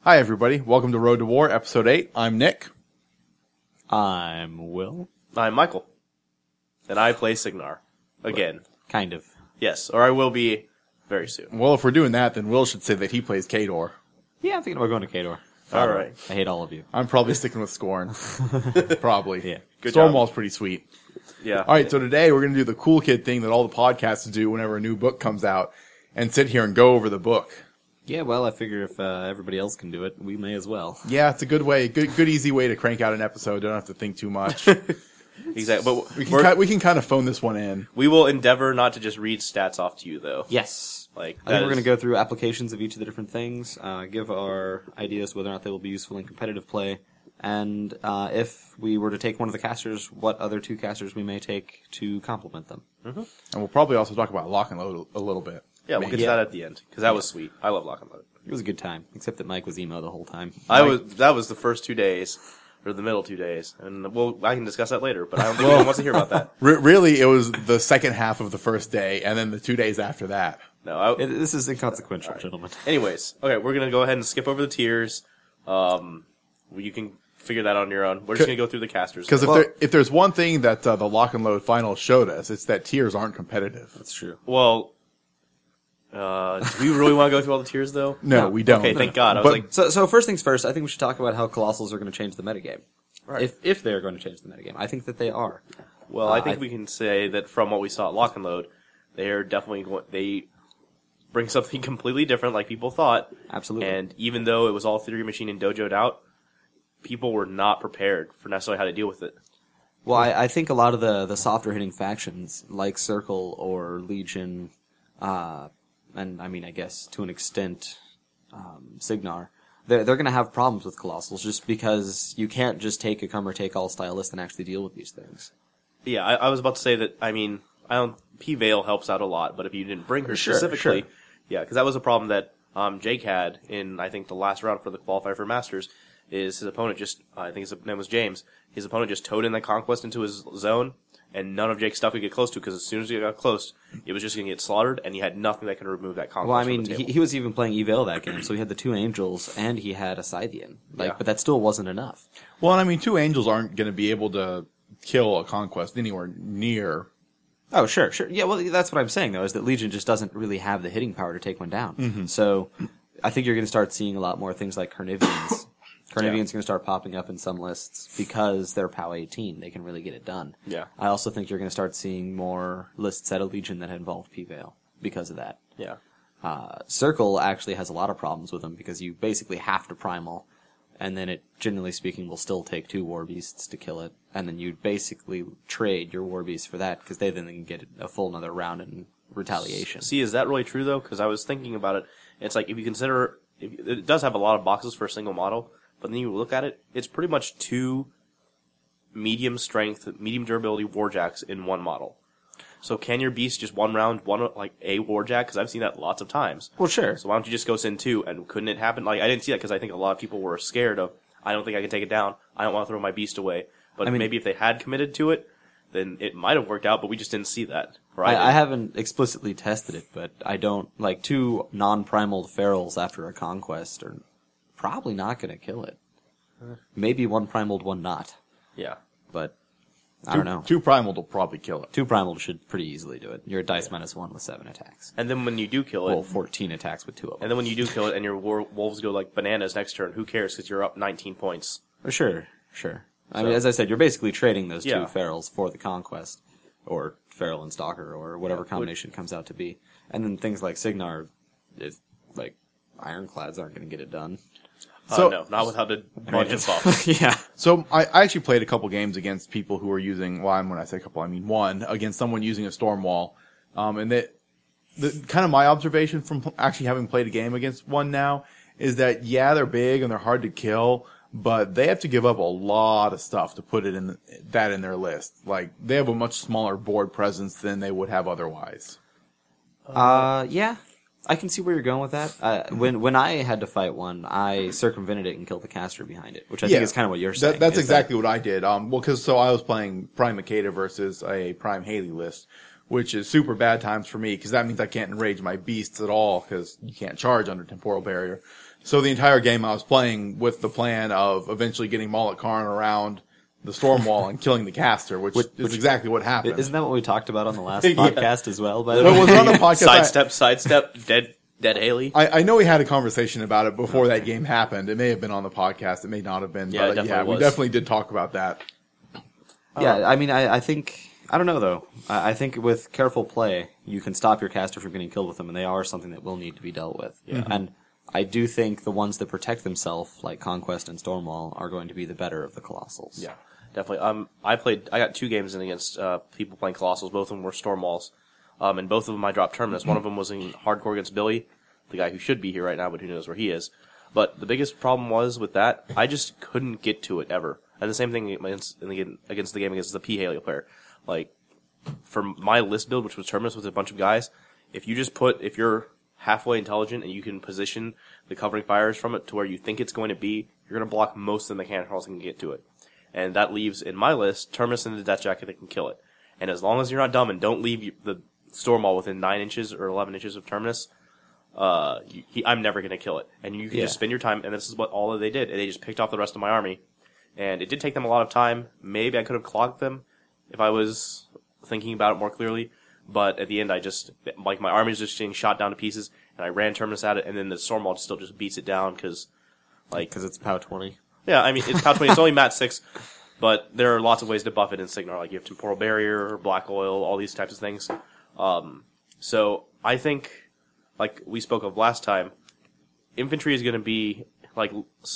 Hi, everybody. Welcome to Road to War, Episode 8. I'm Nick. I'm Will. I'm Michael. And I play Signar. Again. Kind of. Yes, or I will be very soon. Well, if we're doing that, then Will should say that he plays Khador. Yeah, I'm thinking about going to Khador. All right. I hate all of you. I'm probably sticking with Scorn. Probably. Yeah. Good job. Stormwall's pretty sweet. Yeah. All right, so today we're going to do the cool kid thing that all the podcasts do whenever a new book comes out and sit here and go over the book. Yeah, well, I figure if everybody else can do it, we may as well. Yeah, it's a good way, good easy way to crank out an episode. Don't have to think too much. Exactly. But we can kind of phone this one in. we will endeavor not to just read stats off to you, though. Yes. Like I think we're going to go through applications of each of the different things, give our ideas whether or not they will be useful in competitive play, and if we were to take one of the casters, what other two casters we may take to complement them. And we'll probably also talk about Lock and Load a little bit. Yeah, we'll get to that at the end, because that was sweet. I love Lock and Load. It was a good time, except that Mike was emo the whole time. That was the first 2 days, or the middle 2 days, and I can discuss that later, but I don't think anyone wants to hear about that. Really, it was the second half of the first day, and then the 2 days after that. No, This is inconsequential, gentlemen. anyways, okay, we're going to go ahead and skip over the tiers. You can figure that on your own. We're just going to go through the casters. Because if there's one thing that the Lock and Load final showed us, it's that tiers aren't competitive. That's true. Well, do we really want to go through all the tiers, though? No, we don't. Okay, thank God. I But- was like, So first things first, I think we should talk about how Colossals are going to change the metagame. Right. If they're going to change the metagame. I think that they are. well, I think we can say that from what we saw at Lock and Load, they are definitely they bring something completely different, like people thought. Absolutely. And even though it was all Theory Machine and Dojo'd out, people were not prepared for necessarily how to deal with it. Well, I think a lot of the softer hitting factions, like Circle or Legion, and I mean, I guess to an extent, Signar, they're going to have problems with Colossals just because you can't just take a come or take all style list and actually deal with these things. Yeah, I was about to say that, I mean, P-Veil helps out a lot, but if you didn't bring her specifically, sure. Yeah, because that was a problem that Jake had in, I think, the last round for the qualifier for Masters, is his opponent just, I think his name was James, his opponent just towed in that Conquest into his zone, and none of Jake's stuff could get close to, because as soon as he got close, it was just going to get slaughtered, and he had nothing that could remove that Conquest Well, I from mean, the table. he was even playing Evail that game, so he had the 2 Angels and he had a Scythian. Yeah. But that still wasn't enough. Well, and I mean, 2 Angels aren't going to be able to kill a Conquest anywhere near. Oh, sure. Yeah, well, that's what I'm saying, though, is that Legion just doesn't really have the hitting power to take one down. Mm-hmm. So I think you're going to start seeing a lot more things like Carnivians. Carnivians are going to start popping up in some lists because they're POW 18. They can really get it done. Yeah. I also think you're going to start seeing more lists at a Legion that involve P-Veil because of that. Yeah. Circle actually has a lot of problems with them because you basically have to primal, and then it, generally speaking, will still take 2 War Beasts to kill it, and then you basically trade your War Beasts for that because they then can get a full another round in retaliation. See, is that really true, though? Because I was thinking about it. It's like, if you consider, it does have a lot of boxes for a single model, but then you look at it, it's pretty much 2 medium strength, medium durability warjacks in one model. So can your beast just one round, like a warjack? Because I've seen that lots of times. Well, sure. So why don't you just go send 2? And couldn't it happen? Like, I didn't see that because I think a lot of people were scared of, I don't think I can take it down. I don't want to throw my beast away. But maybe if they had committed to it, then it might have worked out, but we just didn't see that. Right? I haven't explicitly tested it, but I don't, like, 2 non-primal ferals after a conquest are probably not going to kill it. Maybe 1 primaled, 1 not. Yeah. But I don't know. 2 Primal will probably kill it. 2 primal should pretty easily do it. You're at dice -1 with 7 attacks. And then when you do kill it, Well, 14 attacks with 2 of them. and then when you do kill it and your wolves go like bananas next turn, who cares? Because you're up 19 points. Sure. I mean, as I said, you're basically trading those 2 Yeah. ferals for the conquest, or feral and stalker, or whatever combination comes out to be. And then things like Signar, if, like, ironclads aren't going to get it done. So- No, not without a bunch buff. Yeah. So I actually played a couple games against people who were using, well, when I say a couple, I mean 1, against someone using a Stormwall. And the kind of my observation from actually having played a game against one now is that, yeah, they're big and they're hard to kill, but they have to give up a lot of stuff to put it in their list. Like, they have a much smaller board presence than they would have otherwise. Yeah. I can see where you're going with that. When I had to fight one, I circumvented it and killed the caster behind it, which I think is kind of what you're saying. That's exactly what I did. Because I was playing Prime Makeda versus a Prime Haley list, which is super bad times for me because that means I can't enrage my beasts at all because you can't charge under Temporal Barrier. So the entire game I was playing with the plan of eventually getting Mullet Karn around the storm wall and killing the caster, which is exactly what happened. Isn't that what we talked about on the last Yeah. podcast as well? By the But way, was it on the podcast? Sidestep, dead Haley. I know we had a conversation about it before that game happened. It may have been on the podcast. It may not have been. Yeah, it but definitely we was. definitely did talk about that. yeah. I mean, I think I don't know though. I think with careful play, you can stop your caster from getting killed with them, and they are something that will need to be dealt with. Yeah. And I do think the ones that protect themselves, like Conquest and Stormwall, are going to be the better of the Colossals. Yeah, definitely. I got 2 games in against people playing Colossals. Both of them were Stormwalls. And both of them I dropped Terminus. One of them was in hardcore against Billy, the guy who should be here right now, but who knows where he is. But the biggest problem was with that, I just couldn't get to it ever. And the same thing against the game against the P. Haley player. Like, for my list build, which was Terminus with a bunch of guys, if you're halfway intelligent and you can position the covering fires from it to where you think it's going to be, you're going to block most of the mechanic rolls and get to it. And that leaves, in my list, Terminus and the Death Jacket that can kill it. And as long as you're not dumb and don't leave the Stormwall within 9 inches or 11 inches of Terminus, I'm never going to kill it. And you can just spend your time, and this is what all that they did. And they just picked off the rest of my army. And it did take them a lot of time. Maybe I could have clogged them if I was thinking about it more clearly. But at the end, my army was just getting shot down to pieces, and I ran Terminus at it, and then the Stormwall still just beats it down because it's POW 20. Yeah, I mean, it's POW 20. It's only Mat 6, but there are lots of ways to buff it in Signar. Like, you have Temporal Barrier, Black Oil, all these types of things. So I think, like we spoke of last time, infantry is going to be, like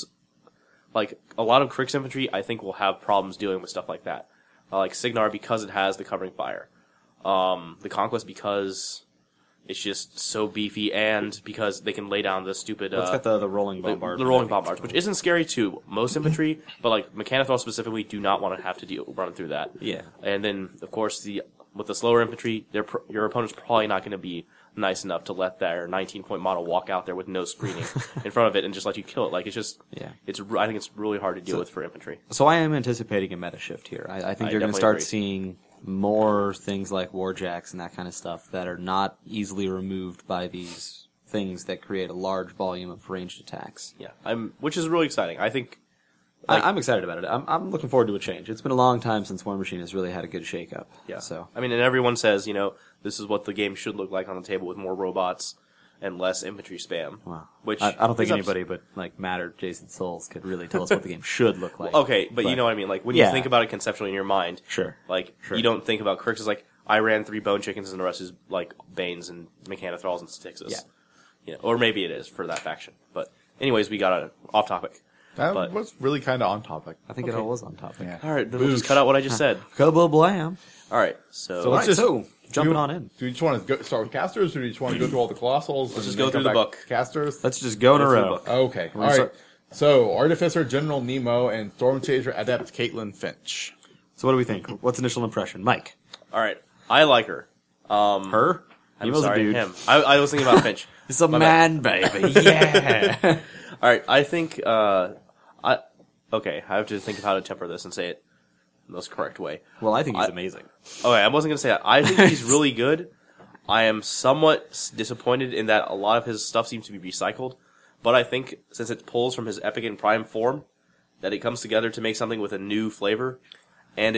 a lot of Krix infantry, I think will have problems dealing with stuff like that. Like Signar, because it has the covering fire. The Conquest, because it's just so beefy, and because they can lay down the stupid... Let's get the rolling bombard. The rolling bombards, which isn't scary to most infantry, but like Mechanothrall specifically do not want to have to run through that. Yeah. And then, of course, with the slower infantry, your opponent's probably not going to be nice enough to let their 19-point model walk out there with no screening in front of it and just let you kill it. Like, it's just... Yeah. I think it's really hard to deal with for infantry. So I am anticipating a meta shift here. I think you're going to start seeing more things like Warjacks and that kind of stuff that are not easily removed by these things that create a large volume of ranged attacks. Yeah, which is really exciting. I think I'm excited about it. I'm looking forward to a change. It's been a long time since War Machine has really had a good shakeup. Yeah. So I mean, and everyone says, this is what the game should look like on the table with more robots and less infantry spam. Wow. Which I don't think anybody but Matt or Jason Souls could really tell us what the game should look like. Okay, but you know what I mean. Like when you think about it conceptually in your mind, Sure. You don't think about Krix as like I ran 3 bone chickens and the rest is like Banes and Mechanothralls and Styxes. Yeah. Or maybe it is for that faction. But anyways, we got off topic. That was really kind of on topic. I think it all was on topic. Yeah. All right, then we'll just cut out what I just said. Kablam. All right, so let's just jumping on in. Do you just want to start with casters, or do you just want to go through all the colossals? Let's just go through the book. Casters. Let's just go in a through the row. book. Okay. All right. So Artificer General Nemo and Storm Chaser Adept Caitlin Finch. So what do we think? What's initial impression, Mike? all right, I like her. Her? I'm Nemo's sorry, a dude. him. I was thinking about Finch. It's a man, baby. Yeah. All right, I think okay, I have to think of how to temper this and say it the most correct way. Well, I think he's amazing. Okay, I wasn't going to say that. I think he's really good. I am somewhat disappointed in that a lot of his stuff seems to be recycled, but I think since it pulls from his Epic and Prime form, that it comes together to make something with a new flavor, and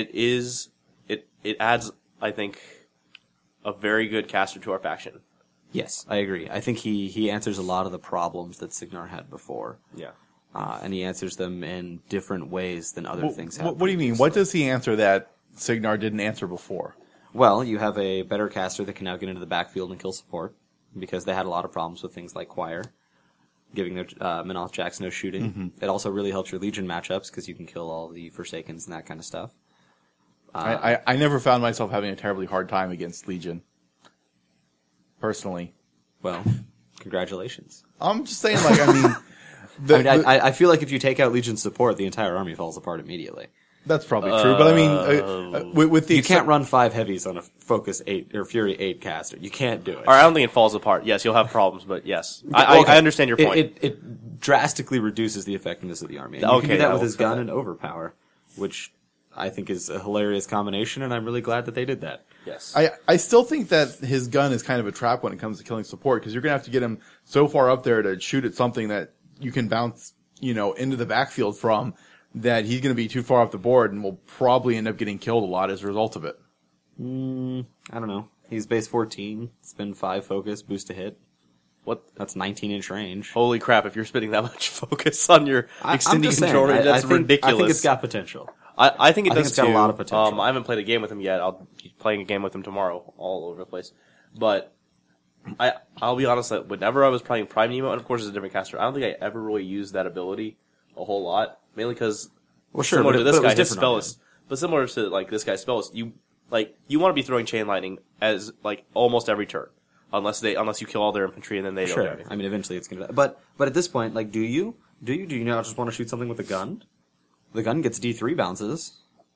it adds, I think, a very good caster to our faction. Yes, I agree. I think he answers a lot of the problems that Signar had before. Yeah. And he answers them in different ways than other things have. What do you mean? What does he answer that Signar didn't answer before? Well, you have a better caster that can now get into the backfield and kill support, because they had a lot of problems with things like Choir, giving their Minoth Jacks no shooting. Mm-hmm. It also really helps your Legion matchups, because you can kill all the Forsakens and that kind of stuff. I never found myself having a terribly hard time against Legion. Personally. Well, congratulations. I'm just saying, like, I mean... I feel like if you take out Legion support, the entire army falls apart immediately. That's probably true, but I mean, with the... You can't run 5 heavies on a Focus 8 or Fury 8 caster. You can't do it. All right, I don't think it falls apart. Yes, you'll have problems, but yes. I understand your point. It drastically reduces the effectiveness of the army. And you can do that with his gun and Overpower, which I think is a hilarious combination, and I'm really glad that they did that. Yes. I still think that his gun is kind of a trap when it comes to killing support, because you're going to have to get him so far up there to shoot at something that you can bounce, into the backfield from, that he's going to be too far off the board and will probably end up getting killed a lot as a result of it. I don't know. He's base 14, spin 5 focus, boost to hit. What? That's 19-inch range. Holy crap! If you're spending that much focus on your extending just saying, control range, that's ridiculous. I think it's got potential. I think it I think does it's got too. a lot of potential. I haven't played a game with him yet. I'll be playing a game with him tomorrow, all over the place. But I'll be honest that whenever I was playing Prime Nemo, and of course it's a different caster, I don't think I ever really used that ability a whole lot. Mainly because similar to this guy, his spell is, but similar to like this guy's spell is you want to be throwing Chain Lightning as like almost every turn, unless you kill all their infantry and then they don't do anything. I mean, eventually it's gonna. But at this point, like, do you not just want to shoot something with a gun? The gun gets D3 bounces.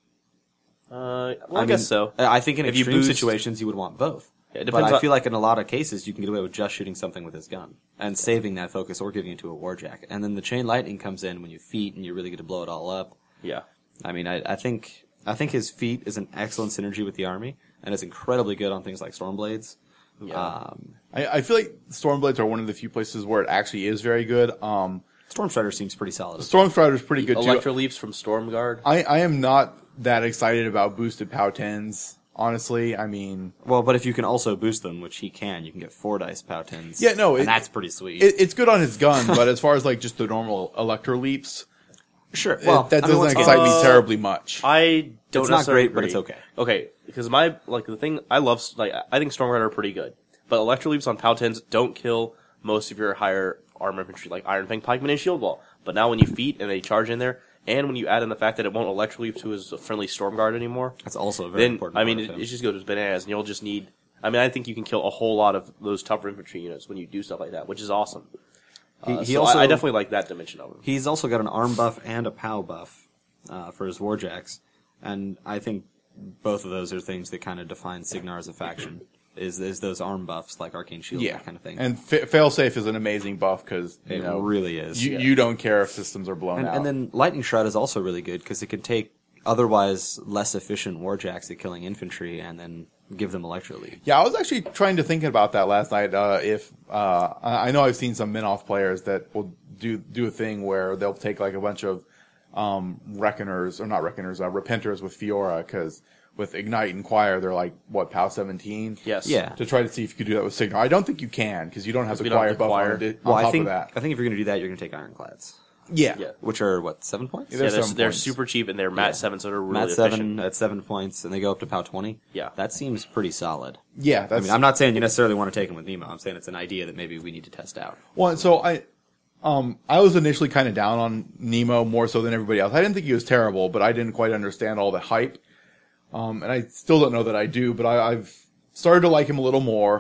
I guess so. I think in If you extreme boost- situations you would want both. Yeah, it But depends I on- feel like in a lot of cases you can get away with just shooting something with his gun and saving that focus or giving it to a Warjack. And then the Chain Lightning comes in when you feat and you really get to blow it all up. Yeah. I mean, I think his feat is an excellent synergy with the army and is incredibly good on things like Stormblades. Yeah. I feel like Stormblades are one of the few places where it actually is very good. Stormstrider seems pretty solid. as well. Stormstrider is pretty good Electro too. Leaps from Stormguard. I am not that excited about boosted POW 10s, honestly. I mean, Well, but if you can also boost them, which he can, you can get 4 dice POW 10s. Yeah, no, and that's pretty sweet. it's good on his gun, but as far as like just the normal Electro Leaps, sure. that doesn't once excite again, me terribly much. I don't It's not necessarily great, but it's agree. okay. Okay, because the thing I love, I think Stormguard are pretty good, but Electro Leaps on POW 10s don't kill most of your higher armor infantry like Iron Fang, Pikeman, and Shield Wall. But now when you feat and they charge in there, and when you add in the fact that it won't Electro Leap to his friendly Stormguard anymore, That's also a very then important. I mean part of it him. just goes bananas, and you'll just need. I mean, I think you can kill a whole lot of those tougher infantry units when you do stuff like that, which is awesome. He So also I definitely like that dimension of him. He's also got an arm buff and a POW buff for his Warjacks, and I think both of those are things that kind of define Signar as a faction. Is those arm buffs like Arcane Shield, Yeah, that kind of thing. and Failsafe is an amazing buff because it really is. you don't care if systems are blown out. And then Lightning Shroud is also really good because it can take otherwise less efficient Warjacks at killing infantry and then give them Electro Leap. Yeah, I was actually trying to think about that last night. I know I've seen some Minoff players that will do a thing where they'll take like a bunch of Reckoners, or not Reckoners, Repenters with Fiora, because with Ignite and Choir, they're like, what, POW 17? Yes. Yeah. To try to see if you could do that with Signar. I don't think you can, because you don't have the we don't Choir have the buff Choir. on Well, top I think of that. if you're going to do that, you're going to take Ironclads, Yeah. Yeah. which are what 7 points. Yeah, Yeah, There's some they're points. super cheap and they're Mat 7, so they're really Mat efficient. 7 at 7 points, and they go up to POW 20. Yeah. That seems pretty solid. Yeah, I that's mean, I'm not saying you necessarily want to take them with Nemo. I'm saying it's an idea that maybe we need to test out. Well, so I was initially kind of down on Nemo more so than everybody else. I didn't think he was terrible, but I didn't quite understand all the hype. And I still don't know that I do, but I've started to like him a little more.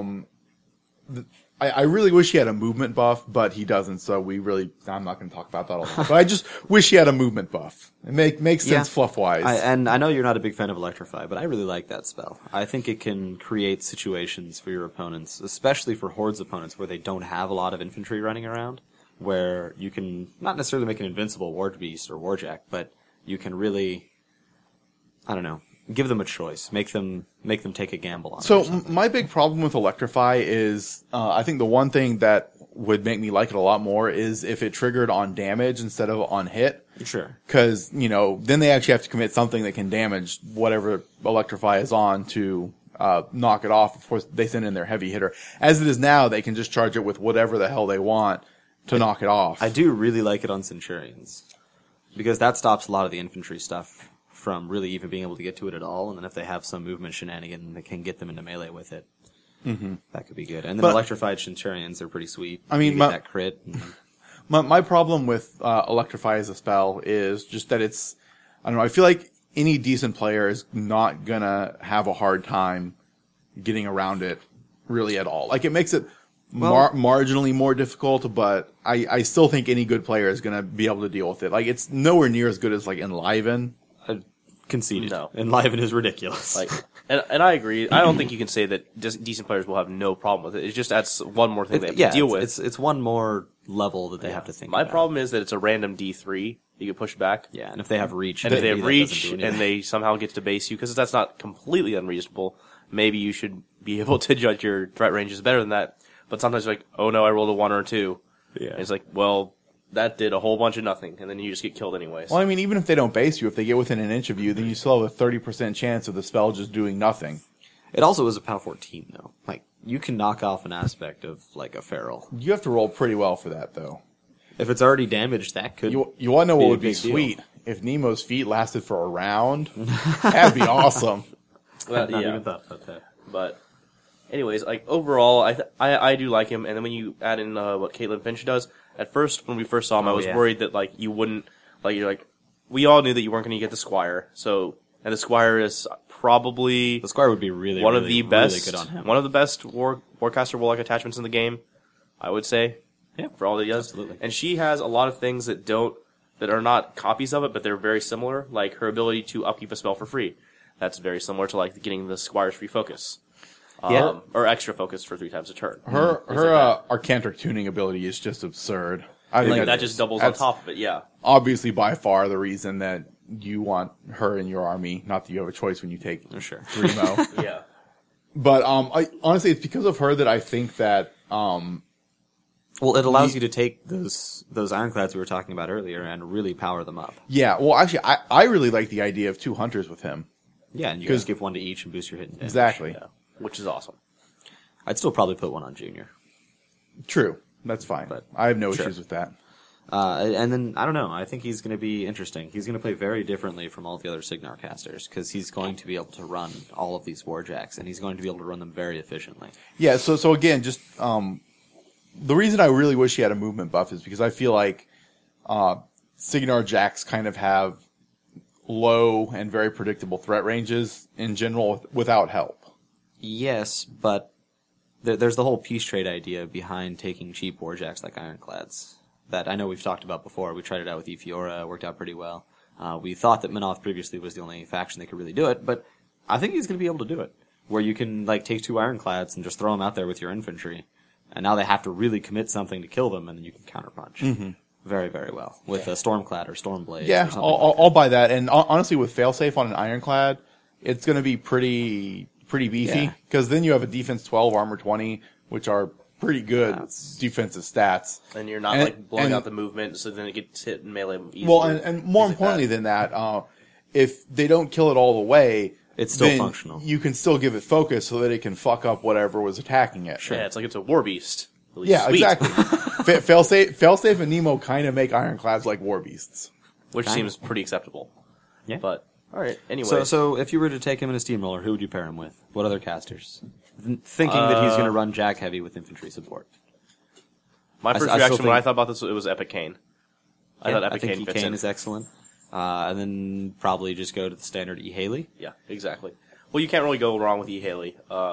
I really wish he had a movement buff, but he doesn't, so I'm not going to talk about that all the time. But I just wish he had a movement buff. It makes sense Yeah. fluff-wise. And I know you're not a big fan of Electrify, but I really like that spell. I think it can create situations for your opponents, especially for Horde's opponents, where they don't have a lot of infantry running around, where you can not necessarily make an invincible War Beast or Warjack, but you can really, I don't know, give them a choice, make them take a gamble on it. So or something. my big problem with Electrify is, I think the one thing that would make me like it a lot more is if it triggered on damage instead of on hit. Sure. Because, then they actually have to commit something that can damage whatever Electrify is on to knock it off before they send in their heavy hitter. As it is now, they can just charge it with whatever the hell they want to knock it off. I do really like it on Centurions, because that stops a lot of the infantry stuff from really even being able to get to it at all, and then if they have some movement shenanigan that can get them into melee with it, that could be good. And then But- electrified Centurions are pretty sweet. I mean, you get my- that crit. and- My problem with Electrify as a spell is just that it's, I don't know, I feel like any decent player is not gonna have a hard time getting around it really at all. Like, it makes it marginally more difficult, but I still think any good player is gonna be able to deal with it. Like, it's nowhere near as good as, like, Enliven. Conceded. No. Enliven is ridiculous. Like, and I agree. I don't think you can say that just decent players will have no problem with it. It just adds one more thing they have to deal with. It's one more level that they have to think My about. problem is that it's a random D3. You can push back. Yeah, and if they have reach, And if they maybe have that doesn't reach do and anything. they somehow get to base you, because that's not completely unreasonable, maybe you should be able to judge your threat ranges better than that. But sometimes you're like, oh no, I rolled a 1 or a 2. Yeah. And it's like, well, that did a whole bunch of nothing, and then you just get killed anyways. Well, I mean, even if they don't base you, if they get within an inch of you, then you still have a 30% chance of the spell just doing nothing. It also is a POW 14, though. Like, you can knock off an aspect of, like, a feral. You have to roll pretty well for that, though. If it's already damaged, that could... You want to know be what a would be big deal. sweet? If Nemo's feet lasted for a round, that'd be awesome. Not yeah. even thought about that. But, anyways, like overall, I do like him. And then when you add in what Caitlin Finch does, at first when we first saw him, I was worried that like you wouldn't like you're like we all knew that you weren't going to get the Squire. So and the Squire is probably The Squire would be really, one really, of the best, really good on him. one of the best Warcaster Warlock attachments in the game, I would say. Yeah, for all that he does. absolutely. And she has a lot of things that are not copies of it, but they're very similar. Like her ability to upkeep a spell for free. That's very similar to like getting the Squire's free focus. Yeah. Or extra focus for 3 times a turn. Her Things like Arcantric tuning ability is just absurd. I think like that just doubles on that's top of it, yeah. Obviously, by far, the reason that you want her in your army. Not that you have a choice when you take Sure. Remo. Yeah. But honestly, it's because of her that I think that Well, it allows you to take those ironclads we were talking about earlier and really power them up. yeah. Well, actually, I really like the idea of 2 hunters with him. Yeah, and you just give one to each and boost your hit and damage. Exactly. Yeah. Which is awesome. I'd still probably put one on Junior. True. That's fine. But- I have no sure. issues with that. And then, I don't know, I think he's going to be interesting. He's going to play very differently from all the other Signar casters, because he's going to be able to run all of these Warjacks, and he's going to be able to run them very efficiently. Yeah. So again, just the reason I really wish he had a movement buff is because I feel like Signar Jacks kind of have low and very predictable threat ranges in general without help. Yes, but there's the whole peace trade idea behind taking cheap Warjacks like Ironclads that I know we've talked about before. We tried it out with Efiora, it worked out pretty well. We thought that Minoth previously was the only faction that could really do it, but I think he's going to be able to do it. Where you can like take 2 Ironclads and just throw them out there with your infantry, and now they have to really commit something to kill them, and then you can counterpunch. Very, very well with a Stormclad or Stormblade. Yeah, or something I'll buy that. And honestly, with failsafe on an Ironclad, it's going to be pretty beefy Yeah. because then you have a defense 12, armor 20, which are pretty good That's- defensive stats. And you're not And- like blowing and- out the movement, so then it gets hit in melee easier. Well, and more Things like importantly that. than that, if they don't kill it all the way, It's still then functional. You can still give it focus so that it can fuck up whatever was attacking it. Yeah, it's like it's a war beast. Really Yeah, sweet. exactly. Failsafe and Nemo kind of make ironclads like war beasts. Which Kind seems pretty acceptable. Yeah. But alright, anyway. So if you were to take him in a steamroller, who would you pair him with? What other casters? Thinking that he's going to run Jack heavy with infantry support. my first I still reaction when I think- thought about this, it was Epic Kane. I thought Epic I Kane think fits Kane in. is excellent. And then probably just go to the standard E. Haley. Yeah, exactly. Well, you can't really go wrong with E. Haley.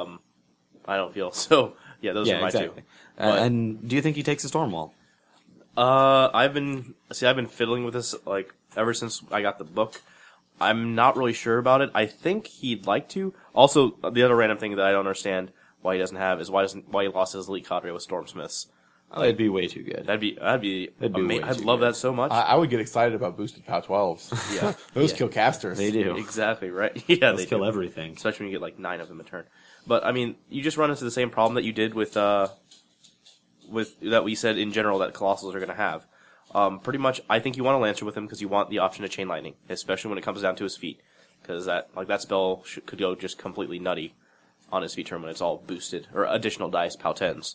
I don't feel so. Yeah, those are my exactly. two. But- And do you think he takes a Stormwall? I've been fiddling with this like ever since I got the book. I'm not really sure about it. I think he'd like to. Also, the other random thing that I don't understand why he doesn't have is why he lost his elite cadre with Stormsmiths. It'd be way too good. That'd be be way I'd too love good. that so much. I would get excited about boosted POW 12s. Yeah, Those kill casters. They do. exactly right. Yeah, Let's they kill do. everything. Especially when you get like 9 of them a turn. But I mean, you just run into the same problem that you did with that we said in general that Colossals are going to have. Pretty much, I think you want a Lancer with him because you want the option to Chain Lightning, especially when it comes down to his feet, because that spell could go just completely nutty on his feet turn when it's all boosted or additional dice POW 10s.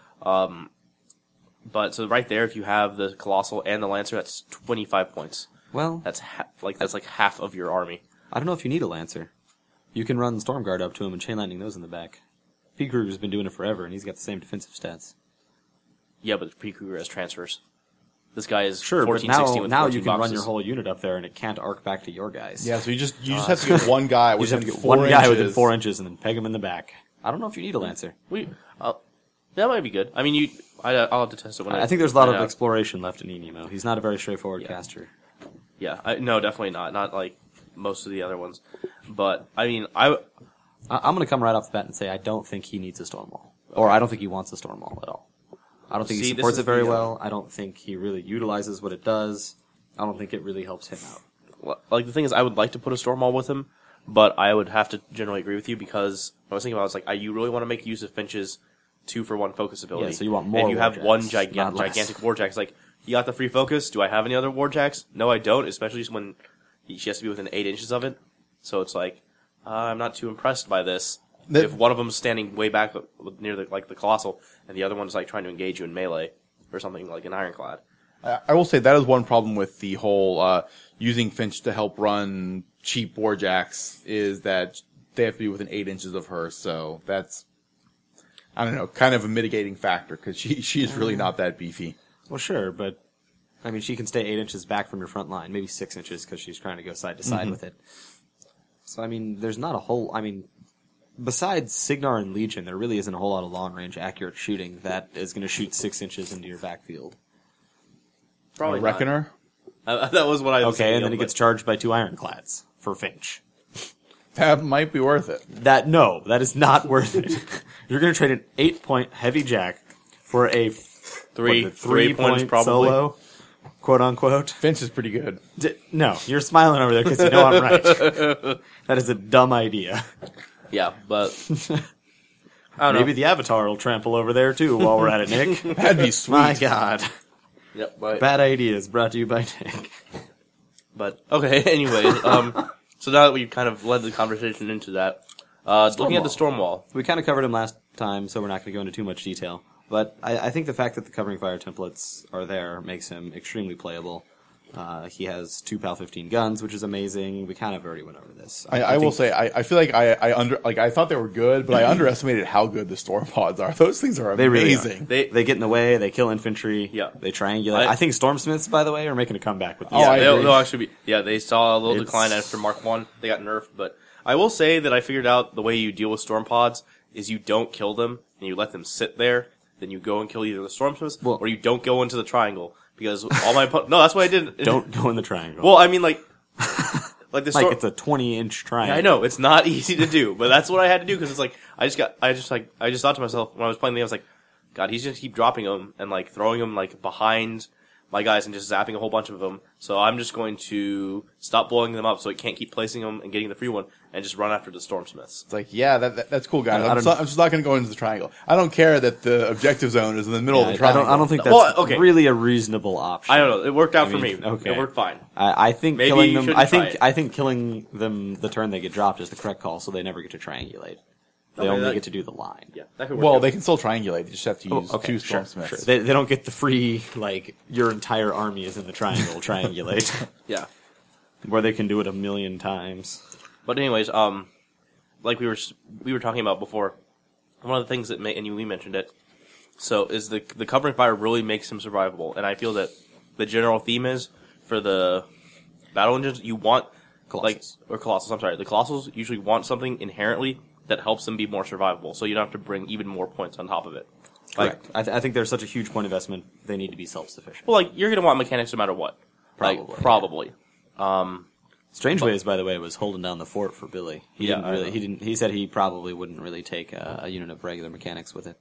But so right there, if you have the Colossal and the Lancer, that's 25 points. Well, That's like half of your army. I don't know if you need a Lancer. You can run Stormguard up to him and Chain Lightning those in the back. P. Kruger's been doing it forever, and he's got the same defensive stats. Yeah, but P. Kruger has transfers. This guy is Sure, 14, but 16 with now 14 you can run boxes. your whole unit up there, and it can't arc back to your guys. Yeah, so you just have to get one guy You just within have to get 4 one inches. guy within 4 inches and then peg him in the back. I don't know if you need a Lancer. That might be good. I mean, I'll have to test it when I think there's a lot of find out. exploration left in Enemo. He's not a very straightforward caster. Yeah, no, definitely not. Not like most of the other ones. But I mean, I'm I'm going to come right off the bat and say I don't think he needs a Stormwall. Or I don't think he wants a Stormwall at all. I don't think See, he this supports is it very the, well. I don't think he really utilizes what it does. I don't think it really helps him out. like the thing is, I would like to put a Stormwall with him, but I would have to generally agree with you because I was thinking about it's like you really want to make use of Finch's 2-for-1 focus ability. Yeah, so you want more And you have Warjacks, one not less. gigantic Warjack. It's like, you got the free focus. Do I have any other Warjacks? No, I don't, especially when she has to be within 8 inches of it. So it's like, I'm not too impressed by this. If one of them's standing way back near the Colossal, and the other one's like trying to engage you in melee, or something like an Ironclad. I will say that is one problem with the whole using Finch to help run cheap Warjacks is that they have to be within 8 inches of her. So that's, I don't know, kind of a mitigating factor because she's really not that beefy. Well, sure, but I mean, she can stay 8 inches back from your front line, maybe 6 inches because she's trying to go side to side with it. So I mean, there's not a whole. I mean, besides Signar and Legion, there really isn't a whole lot of long range accurate shooting that is going to shoot 6 inches into your backfield. Probably not. Reckoner? That was what I was Okay, thinking and then of, it gets charged by 2 Ironclads for Finch. That might be worth it. That is not worth it. You're going to trade an 8-point heavy jack for a 3 3 points point probably. solo, quote unquote. Finch is pretty good. No, you're smiling over there because you know I'm right. That is a dumb idea. Yeah, but I don't Maybe know. the Avatar will trample over there too while we're at it, Nick. That'd be sweet. My God. Yep, but Bad ideas brought to you by Nick. But okay, anyway, so now that we've kind of led the conversation into that, looking at the Stormwall. We kind of covered him last time, so we're not going to go into too much detail. But I think the fact that the Covering Fire templates are there makes him extremely playable. He has 2 PAL 15 guns, which is amazing. We kind of already went over this. I will say I feel like I thought they were good, but I underestimated how good the storm pods are. Those things are They really are. amazing. They They get in the way. They kill infantry. Yeah. They triangulate. I think Stormsmiths, by the way, are making a comeback with these. Oh, I they'll, agree. they'll actually be. Yeah, they saw a little It's- decline after Mark 1. They got nerfed, but I will say that I figured out the way you deal with storm pods is you don't kill them and you let them sit there. Then you go and kill either the Stormsmiths or you don't go into the triangle because all my no, that's what I did. Don't go in the triangle. Well, I mean like the like storm. it's a 20-inch triangle. I know it's not easy to do, but that's what I had to do because it's like I just thought to myself when I was playing the game, I was like, God, he's just keep dropping them and like throwing them like behind my guys and just zapping a whole bunch of them. So I'm just going to stop blowing them up so it can't keep placing them and getting the free one and just run after the Stormsmiths. It's like, yeah, that's cool, guys. I I'm just not going to go into the triangle. I don't care that the objective zone is in the middle of the triangle. I don't think that's Well, okay. really a reasonable option. I don't know. It worked out for mean, me. okay. It worked fine. I think Maybe killing you them. shouldn't try it. I think killing them the turn they get dropped is the correct call, so they never get to triangulate. They Okay, only that- get to do the line. Yeah, that could work. Well, out. they can still triangulate. They just have to use two sure, Stormsmiths. sure. They don't get the free like your entire army is in the triangle triangulate, yeah. where they can do it 1,000,000 times. But anyways, like we were talking about before, one of the things that we mentioned it. So is the covering fire really makes him survivable, and I feel that the general theme is for the battle engines you want Colossus. or Colossus. I'm sorry, the Colossals usually want something inherently that helps them be more survivable, so you don't have to bring even more points on top of it. Like, Correct. I think there's such a huge point investment. They need to be self-sufficient. well, like you're gonna want mechanics no matter what. Probably, Probably. Strange Ways, by the way, was holding down the fort for Billy. He Yeah, didn't I really. know. He didn't. He said he probably wouldn't really take a unit of regular mechanics with it.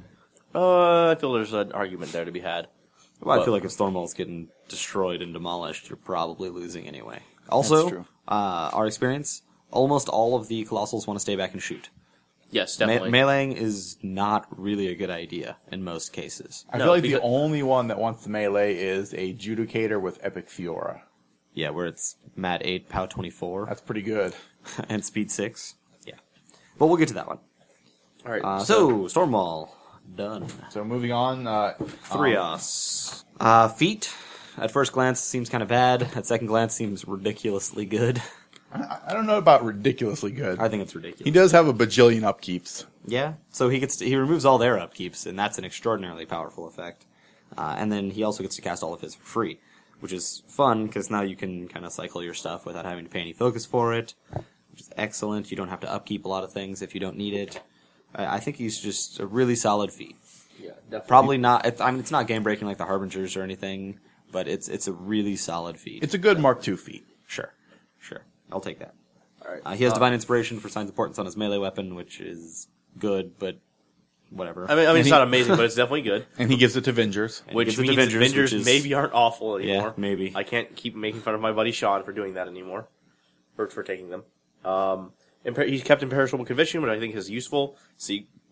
I feel there's an argument there to be had. Well, I But- feel like if Stormwall's getting destroyed and demolished, you're probably losing anyway. Also, That's true. Our experience, almost all of the Colossals want to stay back and shoot. Yes, definitely. Meleeing is not really a good idea in most cases. I No, feel like because- the only one that wants to melee is a Judicator with Epic Fiora. Yeah, where it's Mat 8, POW 24, That's pretty good. and Speed 6. Yeah. But we'll get to that one. All right. So, Stormwall. Done. So moving on. Threos. Feet, at first glance, seems kind of bad. At second glance, seems ridiculously good. I don't know about ridiculously good. I think it's ridiculous. He does have a bajillion upkeeps. Yeah, so he removes all their upkeeps, and that's an extraordinarily powerful effect. And then he also gets to cast all of his for free, which is fun because now you can kind of cycle your stuff without having to pay any focus for it, which is excellent. You don't have to upkeep a lot of things if you don't need it. I think he's just a really solid feat. Yeah, definitely. Probably not. It's not game breaking like the Harbingers or anything, but it's a really solid feat. It's a good Mark II feat. Sure, I'll take that. All right. He has Divine Inspiration for Signs of Portents on his melee weapon, which is good, but whatever. I mean, it's he- not amazing, but it's definitely good. And he gives it to Vengers. And he Which gives it to means Avengers, Avengers which is- maybe aren't awful anymore. Yeah, maybe. I can't keep making fun of my buddy Sean for doing that anymore, for taking them. He's kept Imperishable Conviction, which I think is useful. See,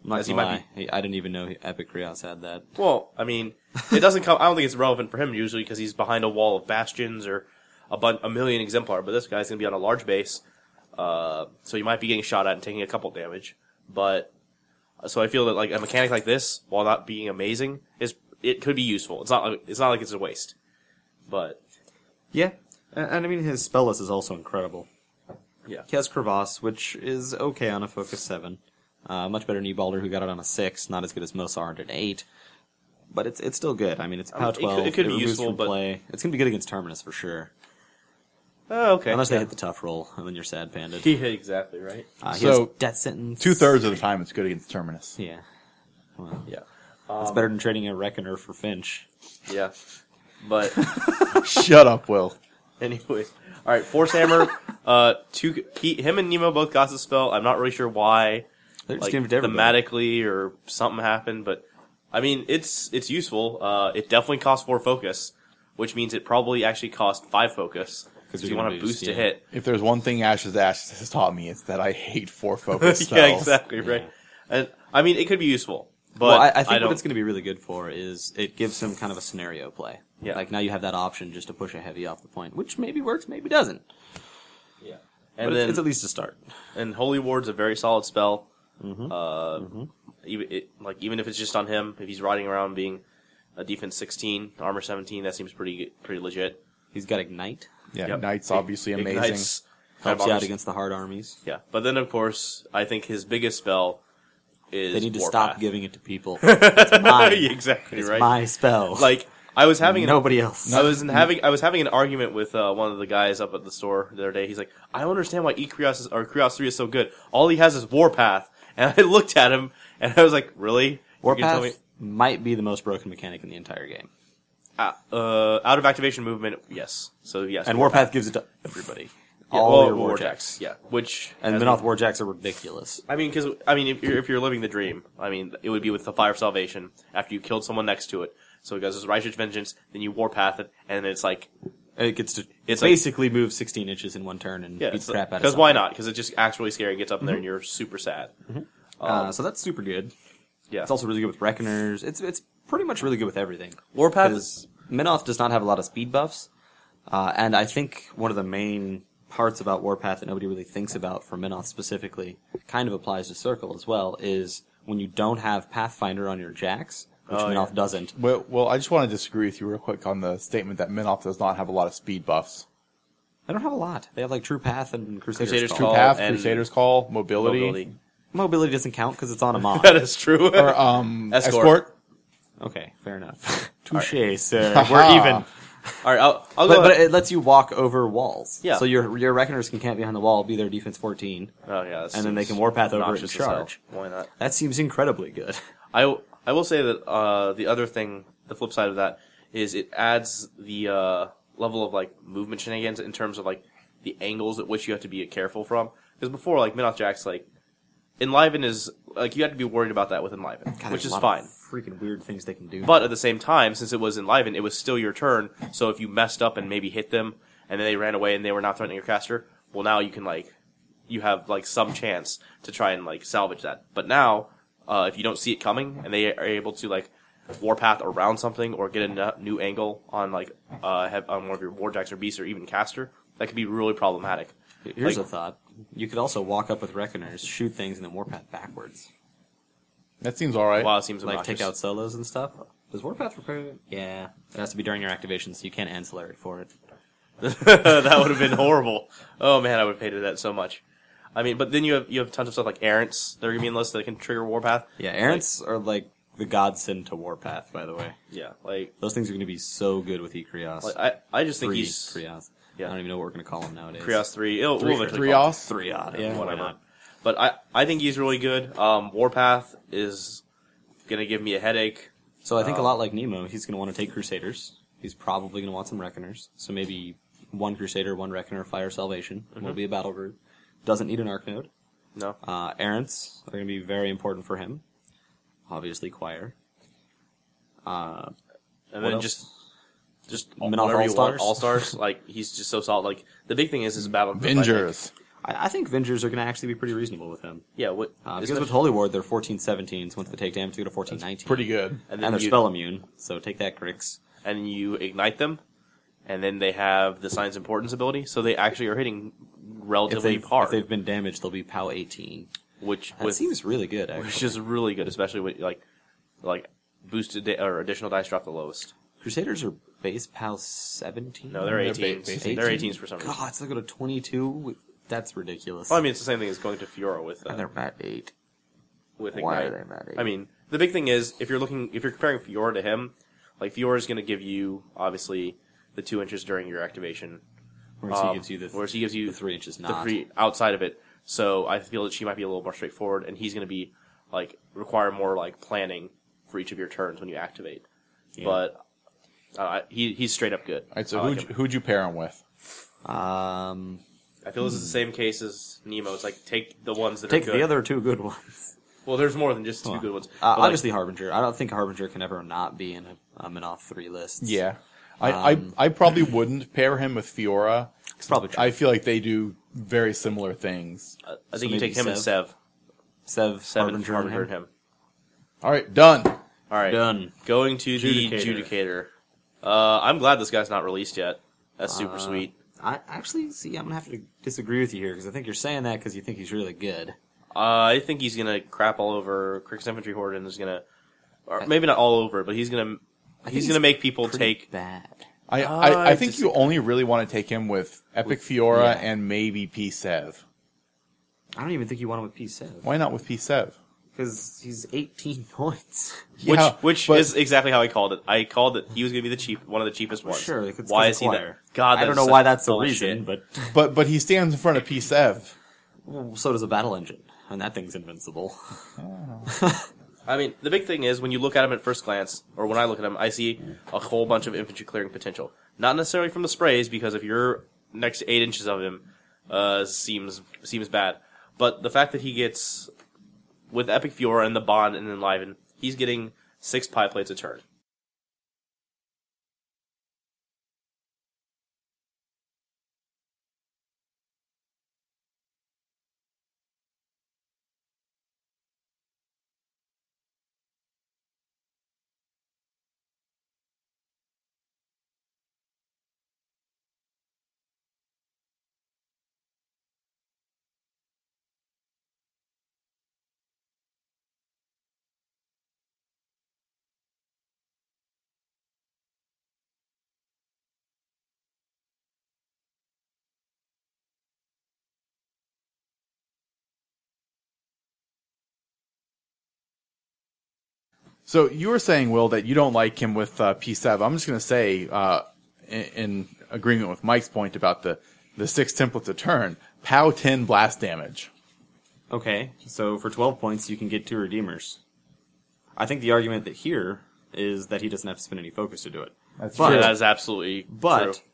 I'm not As he gonna might lie. I didn't even know Epic Krios had that. Well, I mean, it doesn't come. I don't think it's relevant for him usually because he's behind a wall of bastions or a million exemplar. But this guy's going to be on a large base, so you might be getting shot at and taking a couple damage. But so I feel that like a mechanic like this, while not being amazing, it could be useful. It's not like it's a waste. But Yeah, and I mean his spell list is also incredible. yeah, He has Crevasse, which is okay on a Focus 7. Much better than Ebalder, who got it on a 6. Not as good as Mosar at an 8. But it's still good. I mean, it's POW 12. it could be removes useful, from but- play. It's going to be good against Terminus for sure. okay. Unless they yeah. hit the tough roll, and then you're sad panded. Yeah, exactly right. He So, has Death Sentence. 2/3 of the time, it's good against Terminus. Yeah. Well, Yeah, it's better than trading a Reckoner for Finch. yeah. But Shut up, Will. anyway, all right. Force Hammer. Him and Nemo both got the spell. I'm not really sure why. They're just Like giving it to everybody. thematically or something happened, but I mean it's useful. It definitely costs 4 focus, which means it probably actually costs 5 focus because you're you gonna want to boost boost, a yeah. hit. If there's one thing Ashes has taught me, it's that I hate 4 focus spells. Yeah, exactly right. And I mean it could be useful, but Well, I think don't. what it's going to be really good for is it gives him kind of a scenario play. Yeah. Like now you have that option just to push a heavy off the point, which maybe works, maybe doesn't. yeah. But And then it's at least a start. and Holy Ward's a very solid spell. Even if it's just on him, if he's riding around being a defense 16, armor 17, that seems pretty legit. He's got Ignite. Yeah, Yep. Knight's obviously amazing. Ignites Helps kind you of out against the hard armies. Yeah, but then of course, I think his biggest spell is They need to Warpath. stop giving it to people. It's mine. exactly It's right. my spell. Like I was having nobody else. I was having an argument with one of the guys up at the store the other day. He's like, I don't understand why Krios 3 is so good. All he has is Warpath, and I looked at him and I was like, really? You're gonna tell Warpath might be the most broken mechanic in the entire game. out of activation movement, yes. So yes, And Warpath gives it to everybody. Yeah, All well, your Warjacks, Warjacks. yeah. Which And has Minoth Warjacks are ridiculous. I mean, because if you're living the dream, I mean, it would be with the Fire of Salvation after you killed someone next to it. So it goes as Righteous Vengeance, then you Warpath it, and it's like It gets to It's like- basically move 16 inches in one turn and yeah, beat the crap out of because why something. not? Because it just acts really scary, gets up in there, and you're super sad. So that's super good. Yeah, It's also really good with Reckoners. It's pretty much really good with everything. Warpath Because Minoth does not have a lot of speed buffs. And I think one of the main parts about Warpath that nobody really thinks about for Minoth specifically, kind of applies to Circle as well, is when you don't have Pathfinder on your Jacks, which Oh, Minoth yeah. doesn't. Well, I just want to disagree with you real quick on the statement that Minoth does not have a lot of speed buffs. They don't have a lot. They have like True Path and Crusader's, Crusader's Call. True Call Path, and Crusader's Call, Mobility, Mobility doesn't count because it's on a mod. that is true. or Escort. Escort. Okay, fair enough. Touche, sir. We're even. All right, I'll But, go. but it lets you walk over walls. Yeah. So your Reckoners can camp behind the wall, be their defense 14, oh yeah, that and then they seems can Warpath over it and obnoxious as hell. charge. Why not? That seems incredibly good. I will say that the other thing, the flip side of that, is it adds the level of like movement shenanigans in terms of like the angles at which you have to be careful from. Because before, like Minoth Jack's like Enliven is like you have to be worried about that with Enliven, God, which there's is a lot fine. of freaking weird things they can do. But at the same time, since it was Enliven, it was still your turn. So if you messed up and maybe hit them, and then they ran away and they were not threatening your caster, well now you can like you have like some chance to try and like salvage that. But now, if you don't see it coming and they are able to like warpath around something or get a new angle on like on one of your warjacks or beasts or even caster, that could be really problematic. Here's like- a thought. You could also walk up with Reckoners, shoot things, and then Warpath backwards. That seems all right. Wow, it seems Like obnoxious. take out solos and stuff. Does Warpath require... Yeah. It has to be during your activation, so you can't ancillary for it. That would have been horrible. Oh man, I would have hated that so much. I mean, but then you have tons of stuff like errants that are gonna be in lists that can trigger warpath. Yeah, errants are like the godsend to Warpath, by the way. Yeah, like Those things are going to be so good with E-Krios. I just think Three he's Krios. Yeah. I don't even know what we're going to call him nowadays. Krios 3. We'll eventually Three call him off. Three odd. Yeah, Yeah, whatever. why not? But I think he's really good. Warpath is gonna give me a headache. So I think a lot like Nemo, he's going to want to take Crusaders. He's probably going to want some Reckoners. So maybe one Crusader, one Reckoner, Fire Salvation will be a battle group. Doesn't need an Arc Node. No, Errants are going to be very important for him. Obviously, Choir. and What then else? just Minoth whatever you want. All-Stars? All stars. Like he's just so solid. Like the big thing is battle. Avengers. I think Vengers are going to actually be pretty reasonable with him. Yeah, Because with Holy Ward, they're 14-17, once they take damage, they go to 14-19. Pretty good. And they're spell immune, so take that, Crix. And you ignite them, and then they have the Sign's Importance ability, so they actually are hitting relatively hard. If they've been damaged, they'll be POW 18. That seems really good, actually. Which is really good, especially with, like boosted or additional dice drop the lowest. Crusaders are base POW 17? No, they're 18. base They're 18s for some reason. God, so they go to 22? That's ridiculous. Well, I mean, it's the same thing as going to Fiora with and they're MAT 8. with Why Ignite. are they MAT 8? I mean, the big thing is if you're comparing Fiora to him, like Fiora is going to give you obviously the 2 inches during your activation, Whereas he gives you the 3 inches the not. 3 outside of it. So I feel that she might be a little more straightforward, and he's going to be like require more like planning for each of your turns when you activate. Yeah. But he's straight up good. All right, so I like him. who'd you pair him with? I feel this is the same case as Nemo. It's like take the ones that Take are good. the other 2 good ones. Well, there's more than just 2 good ones. But, like, Obviously, Harbinger. I don't think Harbinger can ever not be in a Minoth 3 list. Yeah. I probably wouldn't pair him with Fiora. It's probably true. I feel like they do very similar things. I think you maybe take him and Sev. Sev, Harbinger Harbinger, and him. All right, done. All right, Done. Going to the Judicator. Adjudicator. I'm glad this guy's not released yet. That's super sweet. I actually see. I'm gonna have to disagree with you here because I think you're saying that because you think he's really good. I think he's gonna crap all over Crix Infantry Horde and is gonna, or maybe not all over, but he's gonna make people take. Bad. I think you only really want to take him with Epic Fiora and maybe P-Sev. I don't even think you want him with P7 Why not with P-Sev? because he's 18 points. Yeah, Which but- is exactly how I called it. I called it. He was gonna be one of the cheapest ones. Sure, it's Why because is he of that? Choir. God, I don't know why that's the reason, bullshit. but But he stands in front of P-Sev. well, so does a battle engine, and that thing's invincible. I mean, the big thing is when you look at him at first glance, or when I look at him, I see a whole bunch of infantry clearing potential. Not necessarily from the sprays, because if you're next to 8 inches of him, seems bad. But the fact that he gets, with Epic Fiora and the Bond and Enliven, he's getting 6 pie plates a turn. So you were saying, Will, that you don't like him with P-Sev. I'm just going to say, in agreement with Mike's point about the 6 templates a turn, POW 10 blast damage. Okay, so for 12 points, you can get 2 Redeemers. I think the argument that here is that he doesn't have to spend any focus to do it. That's But- true. That is absolutely But true.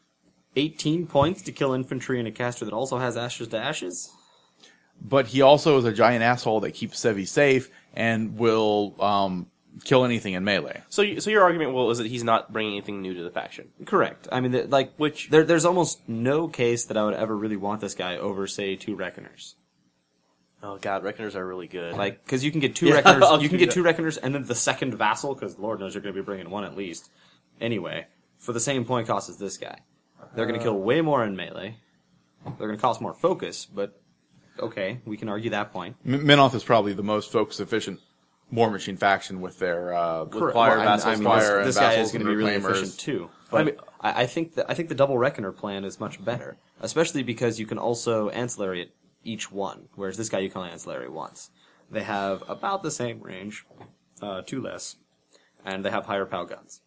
18 points to kill infantry and a caster that also has Ashes to Ashes? But he also is a giant asshole that keeps Sevi safe and will kill anything in melee. So your argument, Will, is that he's not bringing anything new to the faction. Correct. I mean, there's almost no case that I would ever really want this guy over, say, 2 Reckoners. Oh God, Reckoners are really good. Like, because you can get 2 Yeah, Reckoners, I'll you can give get you 2 Reckoners and then the second Vassal, because Lord knows you're going to be bringing 1 at least. Anyway, for the same point cost as this guy. They're going to kill way more in melee. They're going to cost more focus, but okay, we can argue that point. Minoth is probably the most focus-efficient War Machine faction with their With Choir, Well, Vassals, I mean, Choir, this and guy Vassals is going to and be really Reclaimers. efficient too. But I think the double Reckoner plan is much better, especially because you can also ancillary it each one, whereas this guy you can only ancillary once. They have about the same range, 2 less, and they have higher POW guns.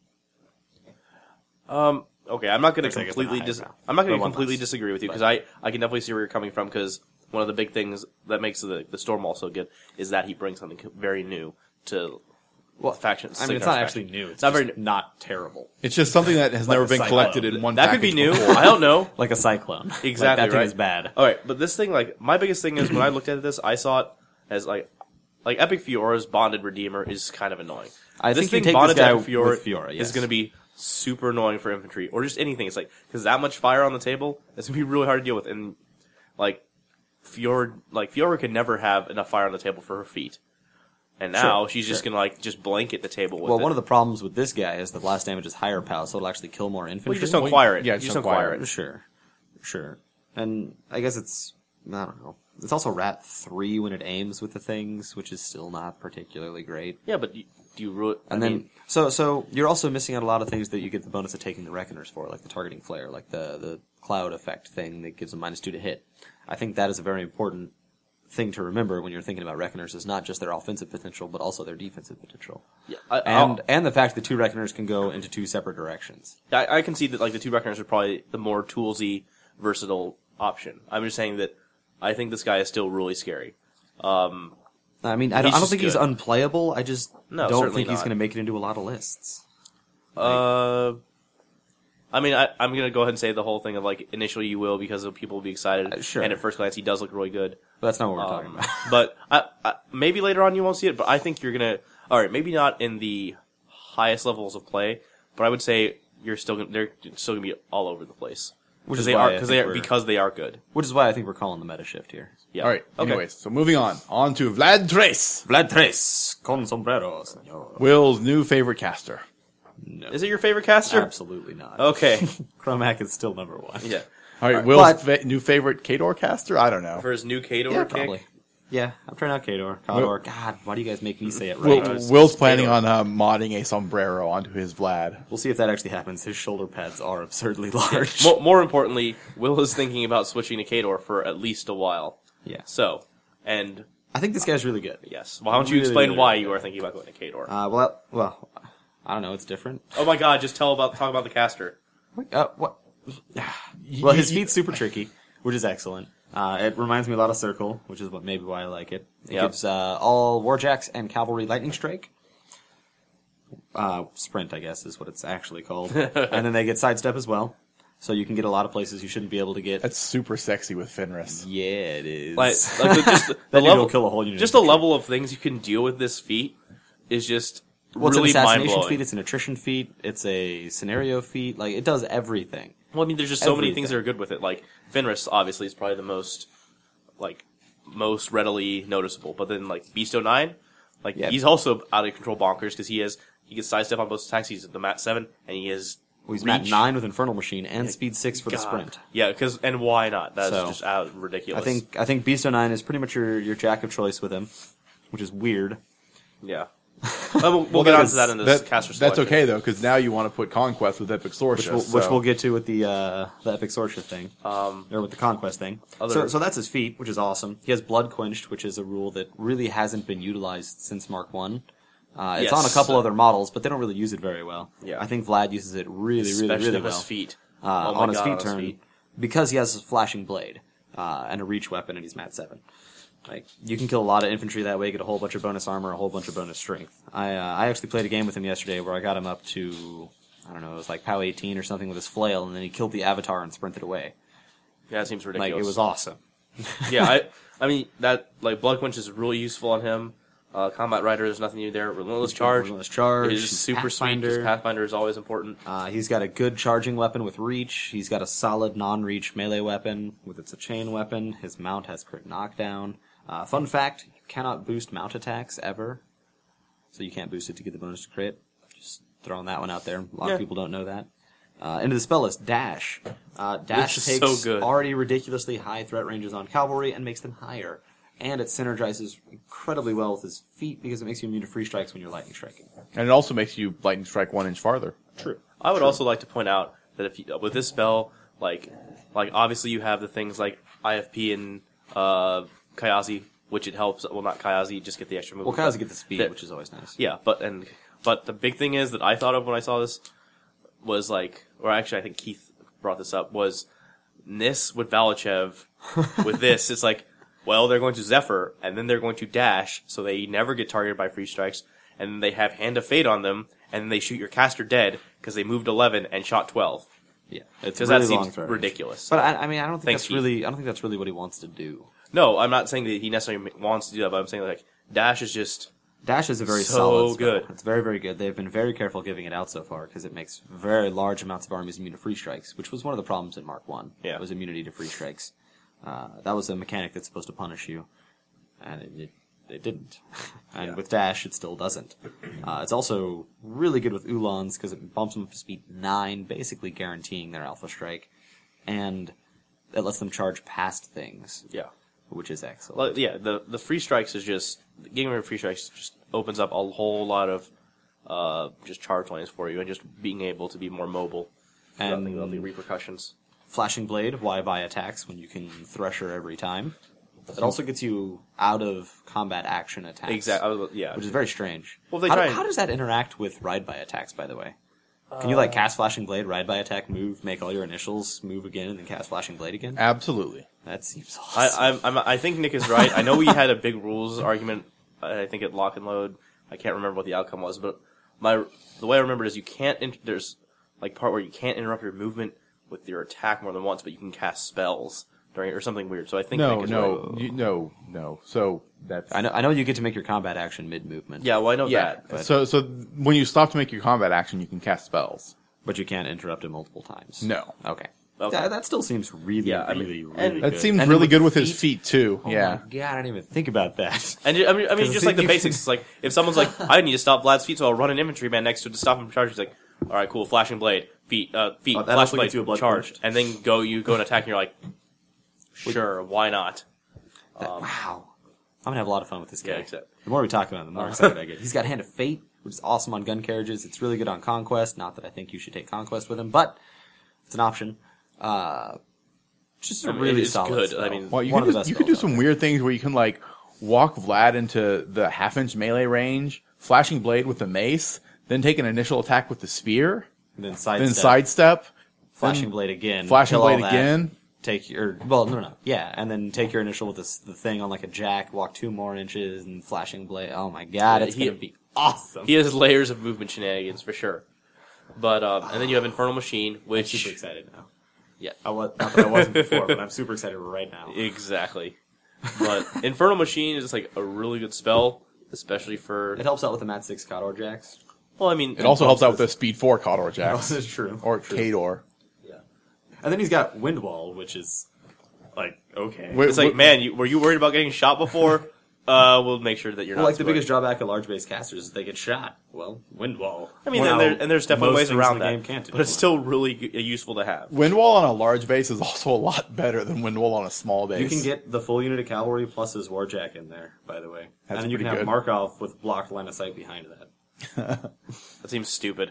Okay, I'm not going to Which I guess they're completely not high now. I'm not going But to one completely less. disagree with you because I can definitely see where you're coming from because one of the big things that makes the Stormwall so good is that he brings something very new to factions. I mean, it's not actually new. It's not just very not terrible. It's just something that has never a been cyclone. collected in one that could be package new. before. I don't know. Like a cyclone. Exactly, Like, that thing right? is bad. All right, but this thing, like, my biggest thing is when I looked at this, I saw it as like Epic Fiora's bonded Redeemer is kind of annoying. I this think you thing take bonded this guy to Epic Fiora, with Fiora, yes. is going to be super annoying for infantry or just anything. It's like because that much fire on the table, it's going to be really hard to deal with. And like Fiora could never have enough fire on the table for her feat. And now she's just gonna just blanket the table with it. Well, one of the problems with this guy is the blast damage is higher power, so it'll actually kill more infantry. Well, you just don't acquire it. Yeah, you just don't acquire it. Sure. And I guess I don't know. It's also Rat 3 when it aims with the things, which is still not particularly great. Yeah, but do you really? So you're also missing out a lot of things that you get the bonus of taking the Reckoners for, like the targeting flare, like the cloud effect thing that gives them -2 to hit. I think that is a very important thing to remember when you're thinking about Reckoners is not just their offensive potential, but also their defensive potential. Yeah, and the fact that 2 Reckoners can go into 2 separate directions. I can see that the 2 Reckoners are probably the more toolsy, versatile option. I'm just saying that I think this guy is still really scary. I mean, I don't just think he's good. unplayable. I just don't certainly think he's not. going to make it into a lot of lists. I mean, I'm going to go ahead and say the whole thing of initially you will because people will be excited. Sure. And at first glance he does look really good. But that's not what we're talking about. But I maybe later on you won't see it, but I think you're going to, alright, maybe not in the highest levels of play, but I would say they're still going to be all over the place. Because they are good. Which is why I think we're calling the meta shift here. Yeah. All right. Okay. Anyways, so moving on to Vlad Trace, Vlad Tres con sombrero, señor. Will's new favorite caster. No. Is it your favorite caster? Absolutely not. Okay. Chromac is still number 1. Yeah. All right, But- Will's new favorite Kador caster. I don't know. For his new Kador Yeah, kick. probably. Yeah, I'm trying out Kador. God, why do you guys make me say it Will, right? Will's planning on modding a sombrero onto his Vlad. We'll see if that actually happens. His shoulder pads are absurdly large. More importantly, Will is thinking about switching to Kador for at least a while. Yeah. So, and I think this guy's really good. yes. Well, why don't you Really, explain really, why really you are thinking about going to Kador? Well, I don't know. It's different. Oh my god, just talk about the caster. What? Well, his feet's super tricky, which is excellent. It reminds me a lot of Circle, which is maybe why I like it. It Yep. gives all Warjacks and Cavalry Lightning Strike. Sprint, I guess, is what it's actually called. And then they get Sidestep as well. So you can get a lot of places you shouldn't be able to get. That's super sexy with Fenris. Yeah, it is. Just the That dude level, will kill a whole unit. just the level of things you can deal with this feat is just Well, it's really an mind assassination blowing. feat, it's an attrition feat, it's a scenario feat. Like, it does everything. Well, I mean, there's just so many Everything. things that are good with it. Like Fenris, obviously, is probably the most readily noticeable. But then, Beast 09, Yeah. he's also out of control bonkers because he gets sidestep on both attacks. He's at the mat 7, and he is Well, he's reach. mat 9 with Infernal Machine and speed 6 for the God. sprint. Yeah, and why not? That's So, just ridiculous. I think Beast 09 is pretty much your jack of choice with him, which is weird. Yeah. We'll get onto that in this caster That's selection. okay though, because now you want to put Conquest with Epic Sorcia. Which we'll get to with the Epic Sorcia thing, or with the Conquest thing. Other- So that's his feat, which is awesome. He has Blood Quenched, which is a rule that really hasn't been utilized since Mark 1. It's Yes. on a couple other models, but they don't really use it very well. Yeah. I think Vlad uses it really Especially really on his well. feet. On his God, feet on his turn, feet. because he has his Flashing Blade and a reach weapon, and he's mat 7. Like, you can kill a lot of infantry that way, get a whole bunch of bonus armor, a whole bunch of bonus strength. I actually played a game with him yesterday where I got him up to, I don't know, it was like POW 18 or something with his flail, and then he killed the Avatar and sprinted away. Yeah, it seems ridiculous. Like, it was awesome. Yeah, I mean that Blood Quench is really useful on him. Combat Rider, there's nothing new there. Relentless Charge. Relentless Charge. Is He's super sweet. Pathfinder. Because Pathfinder is always important. He's got a good charging weapon with reach. He's got a solid non-reach melee weapon with it's a chain weapon. His mount has crit knockdown. Fun fact, you cannot boost mount attacks ever. So you can't boost it to get the bonus to crit. Just throwing that one out there. A lot of people don't know that. Into the spell list, Dash. Dash Which is takes so good. already ridiculously high threat ranges on cavalry and makes them higher. And it synergizes incredibly well with his feet because it makes you immune to free strikes when you're lightning striking. And it also makes you lightning strike 1 inch farther. True. I would also like to point out that if you, with this spell, like obviously you have the things like IFP and Kayazi, which it helps. Well, not Kayazi, you just get the extra move. Well, Kayazi get the speed, that- which is always nice. Yeah, but the big thing is that I thought of when I saw this was or actually I think Keith brought this up, was Nis with Valachev with this. It's well, they're going to Zephyr, and then they're going to dash, so they never get targeted by free strikes, and then they have Hand of Fate on them, and then they shoot your caster dead because they moved 11 and shot 12. Yeah, it's Because really that long seems throw range. ridiculous. But I mean, I don't think Thanks, that's Keith. really. I don't think that's really what he wants to do. No, I'm not saying that he necessarily wants to do that, but I'm saying dash is just Dash is a very So solid spell. good. It's very, very good. They've been very careful giving it out so far because it makes very large amounts of armies immune to free strikes, which was one of the problems in Mark 1. Yeah. Was immunity to free strikes. That was a mechanic that's supposed to punish you, and it didn't. And with dash, it still doesn't. It's also really good with Ulans because it bumps them up to speed 9, basically guaranteeing their Alpha Strike, and it lets them charge past things. Yeah. Which is excellent. Well, yeah, the free strikes is just getting rid of free strikes just opens up a whole lot of just charge lanes for you and just being able to be more mobile And- without the repercussions. Flashing Blade, why buy attacks when you can Thresher every time? It also gets you out of combat action attacks. Exactly. Yeah. Which is very strange. Well, they how, try do- and- how does that interact with Ride by attacks, by the way? Can you cast Flashing Blade, Ride by attack, move, make all your initials, move again, and then cast Flashing Blade again? Absolutely. That seems awesome. I think Nick is right. I know we had a big rules argument. I think at Lock and Load. I can't remember what the outcome was, but the way I remember it is you can't. There's like part where you can't interrupt your movement with your attack more than once, but you can cast spells during or something weird. So I think Nick is right. No. So that's I know you get to make your combat action mid-movement. Yeah, well I know that. but- So when you stop to make your combat action, you can cast spells. But you can't interrupt it multiple times. No. Okay. Okay. That still seems really, Yeah, I mean, really and- good. That seems And really with good the with his feet too. Oh yeah. my god, I didn't even think about that. And I mean, 'Cause just like the you- basics. It's like if someone's like, I need to stop Vlad's feet, so I'll run an infantry man next to it to stop him from charging. He's like, all right, cool, flashing blade, feet, that flashing also blade, gets you a blood charged, punch. and then you go and attack, and you're like, sure, why not? Wow. I'm gonna have a lot of fun with this guy. Yeah, exactly. The more we talk about him, the more excited I get. He's got Hand of Fate, which is awesome on gun carriages. It's really good on Conquest. Not that I think you should take Conquest with him, but it's an option. Just a I mean, really it's solid good. spell. I mean, Well, you One can of the best you can do spells some out weird things where you can like walk Vlad into the half-inch melee range, flashing blade with the mace, then take an initial attack with the spear, there. then Sidestep, sidestep, Flashing then Blade again. flashing kill all blade that, again. Take your and then take your initial with the thing on like a jack, walk 2 more inches, and Flashing Blade. Oh my god, it's he- gonna be awesome. he has layers of movement shenanigans for sure. But and then you have Infernal Machine, I'm which super excited now. yeah, Not that I wasn't before, but I'm super excited right now. exactly. But Infernal Machine is like a really good spell, especially for. It helps out with the Mat 6 Cawdor jacks. Well, I mean, It also helps out with the speed 4 Cawdor Jax That's true. or True. Kador. And then he's got Windwall, which is like okay. Wait, it's like, man, were you worried about getting shot before? We'll make sure that you're Well, not. like the biggest drawback of large base casters is they get shot. Well, Windwall. I mean, Well, and there's definitely most ways things around in the that, game can't but it's anymore. still really useful to have. Windwall on a large base is also a lot better than Windwall on a small base. You can get the full unit of cavalry plus his Warjack in there, by the way. That's and then you can pretty have good. Markov with blocked line of sight behind that. That seems stupid.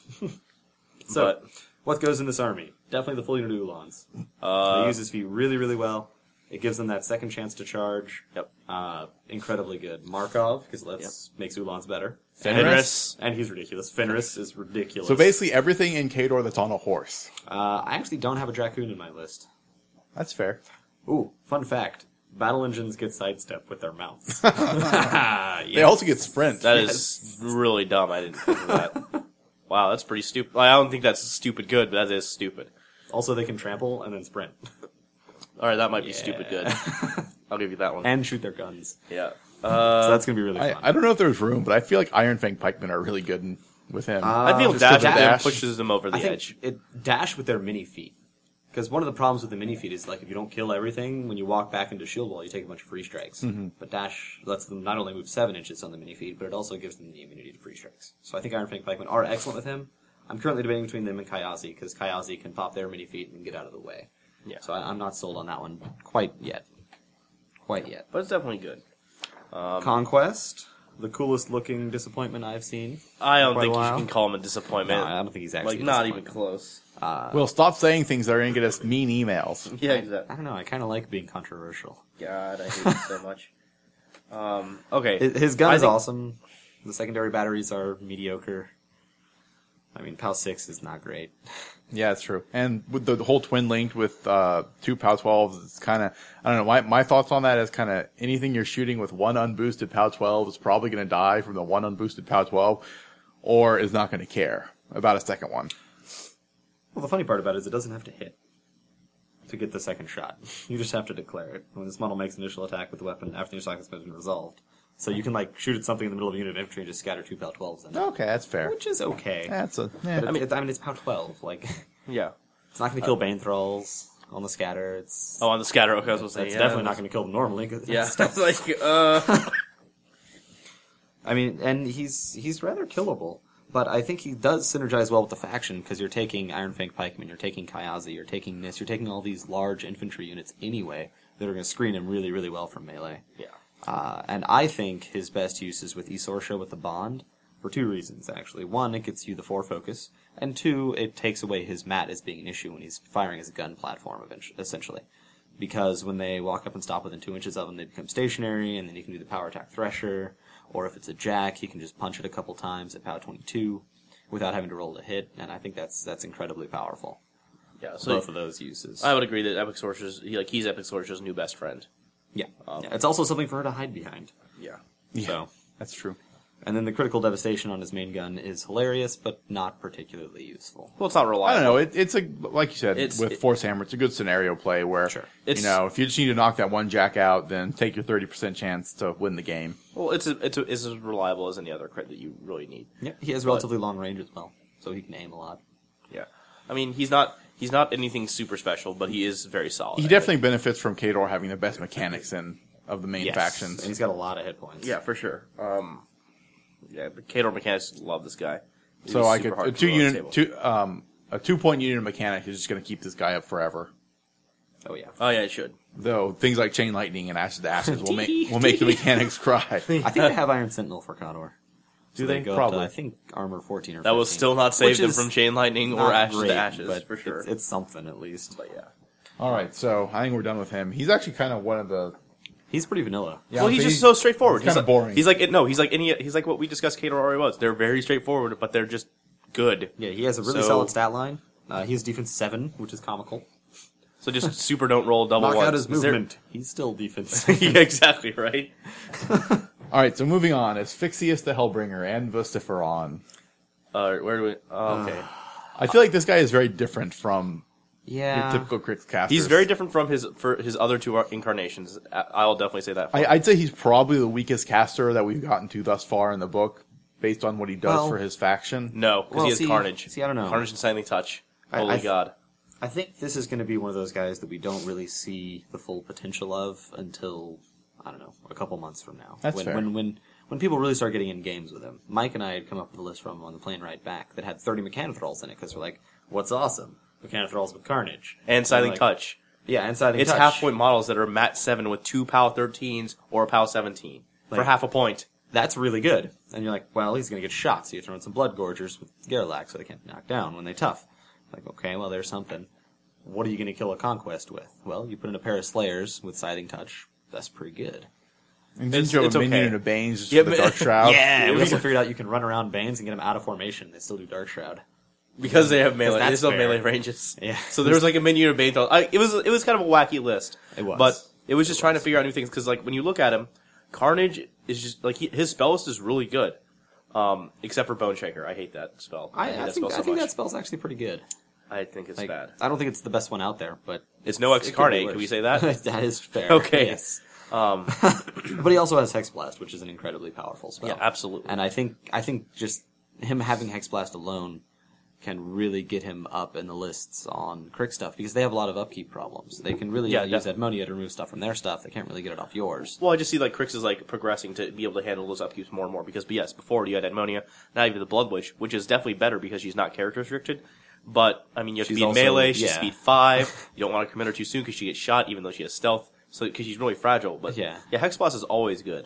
So, But- what goes in this army? Definitely the full unit of Ulans. They use his feet really, really well. It gives them that second chance to charge. Yep. Incredibly good. Markov, because makes Ulans better. Fenris. And he's ridiculous. Fenris is ridiculous. So basically everything in Kador that's on a horse. I actually don't have a Dracoon in my list. That's fair. Ooh, fun fact. Battle engines get sidestep with their mounts. They also get sprint. That is really dumb. I didn't think of that. Wow, that's pretty stupid. I don't think that's stupid good, but that is stupid. Also, they can trample and then sprint. All right, that might be stupid good. I'll give you that one. And shoot their guns. Yeah. So that's going to be really fun. I don't know if there's room, but I feel like Iron Fang pikemen are really good with him. I feel just dash the with them dash. pushes them over the I think edge. it dash with their mini feet. Because one of the problems with the mini feet is like if you don't kill everything, when you walk back into shield wall, you take a bunch of free strikes. But dash lets them not only move 7 inches on the mini feet, but it also gives them the immunity to free strikes. So I think Iron Fang pikemen are excellent with him. I'm currently debating between them and Kayazi because Kayazi can pop their mini feet and get out of the way. Yeah. So I'm not sold on that one quite yet. Quite yet. But it's definitely good. Conquest, the coolest looking disappointment I've seen. I don't Quite a think you while. can call him a disappointment. No, I don't think he's actually like, a not even disappointment. close. We'll stop saying things that are going to get us mean emails. Yeah, I exactly. don't know. I kind of like being controversial. God, I hate it so much. Okay. His gun I is think- awesome. The secondary batteries are mediocre. I mean, PAL 6 is not great. Yeah, it's true. And with the whole twin linked with 2 POW 12s, it's kind of, I don't know, my thoughts on that is kind of anything you're shooting with 1 unboosted POW 12 is probably going to die from the 1 unboosted POW 12 or is not going to care about a second one. Well, the funny part about it is it doesn't have to hit to get the second shot. You just have to declare it. When this model makes initial attack with the weapon after your stock has been resolved. So you can, like, shoot at something in the middle of a unit of infantry and just scatter 2 PAL 12s in it. Okay, that's fair. Which is okay. That's a, But yeah. it's PAL 12. Like, Yeah. it's not going to kill Bane Thralls. on the scatter. It's Oh, on the scatter. Okay, I was going to say. that's Yeah, definitely not going to kill them normally. 'Cause Yeah. stuff. I mean, and he's rather killable. But I think he does synergize well with the faction because you're taking Iron Fang Pikemen, you're taking Kayazi, you're taking Nis, you're taking all these large infantry units anyway that are going to screen him really, really well from melee. Yeah. And I think his best use is with Esorsha with the Bond for two reasons, actually. One, it gets you the 4 focus, and two, it takes away his mat as being an issue when he's firing as a gun platform, essentially. Because when they walk up and stop within 2 inches of him, they become stationary, and then you can do the power attack Thresher. Or if it's a jack, he can just punch it a couple times at POW 22 without having to roll to hit, and I think that's incredibly powerful. Yeah. So Both of those uses. I would agree that Epic Sorcerer's he's Epic Sorcerer's new best friend. Yeah. It's also something for her to hide behind. Yeah. Yeah, So, that's true. and then the critical devastation on his main gun is hilarious, but not particularly useful. Well, it's not reliable. I don't know. It's a like you said with Force Hammer. It's a good scenario play where Sure. if you just need to knock that one jack out, then take your 30% chance to win the game. Well, it's as reliable as any other crit that you really need. Yeah, he has relatively long range as well, so he can aim a lot. Yeah. I mean, he's not anything super special, but he is very solid. He definitely benefits from Khador having the best mechanics of the main Yes, factions. and he's got a lot of hit points. Yeah, for sure. Yeah, the Khador mechanics love this guy. He's So super hard to throw on the table. a 2-point unit of mechanic is just going to keep this guy up forever. Oh yeah. Oh yeah, it should. Though things like Chain Lightning and Ashes to Ashes will make the mechanics cry. I think they have Iron Sentinel for Khador. Do they? Go Probably. Up to, I think armor 14 or 15. That will still not save Which them is from Chain Lightning or not Ashes great, to Ashes, but for sure. It's something at least. But yeah. All right, so I think we're done with him. He's actually kind of one of the. He's pretty vanilla. Yeah, Well, he's just so straightforward. He's kind of boring. He's like what we discussed Khador already was. They're very straightforward, but they're just good. Yeah, he has a really So- solid stat line. He has defense 7, which is comical. So just super don't roll double Knock ones. out his Is there- movement. He's still defense. yeah, exactly, right? All right, so moving on. Asphyxius the Hellbringer and Vociferon. Where do we... Oh, okay. I feel like this guy is very different from your Yeah. typical Crix casters. He's very different from his other two incarnations. I'll definitely say that. I'd say he's probably the weakest caster that we've gotten to thus far in the book, based on what he does Well- for his faction. No, because Well, he has see- Carnage. see, I don't know. Carnage and Silent Touch. I- Holy I- God. I think this is going to be one of those guys that we don't really see the full potential of until, I don't know, a couple months from now. That's when, fair. When people really start getting in games with him. Mike and I had come up with a list from him on the plane ride back that had 30 Mechanothralls in it, because we're like, what's awesome? Mechanothralls with Carnage. And Silent like, Touch. Yeah, and Silent It's Touch. half-point models that are MAT 7 with 2 POW 13s or a POW 17 for Like- half a point. That's really good. And you're like, well, he's going to get shot, so you throw in some Blood Gorgers with Garrulax so they can't be knocked down when they tough. Like, okay, well, there's something. What are you going to kill a Conquest with? Well, you put in a pair of Slayers with Scything Touch. That's pretty good. And didn't you have it's a minion okay. and a Banes just Yeah, for the but- Dark Shroud? Yeah, we also figured out you can run around Banes and get them out of formation. They still do Dark Shroud. Because they have melee. They that's still have fair. melee ranges. Yeah. So there was like a minion of Bane. It was kind of a wacky list. It was. But it was just trying to figure out new things. Because like when you look at him, Carnage is just like his spell list is really good. Except for Bone Shaker. I hate that spell. I hate that think, spell so I think much. that spell's actually pretty good. I think it's Like, bad. I don't think it's the best one out there, but It's no it could be Excarnate. worse. Can we say that? That is fair. Okay. Yes. But he also has Hexblast, which is an incredibly powerful spell. Yeah, absolutely. And I think just him having Hexblast alone can really get him up in the lists on Crick stuff because they have a lot of upkeep problems. They can really Yeah, use definitely. Edmonia to remove stuff from their stuff. They can't really get it off yours. Well, I just see like Crix is like progressing to be able to handle those upkeeps more and more because yes, before you had Edmonia, now you have the Blood Witch, which is definitely better because she's not character restricted. But I mean, you have to She's be in also- melee. She's yeah. speed 5. You don't want to commit her too soon because she gets shot, even though she has stealth. So because she's really fragile. But Yeah. Hexblast is always good.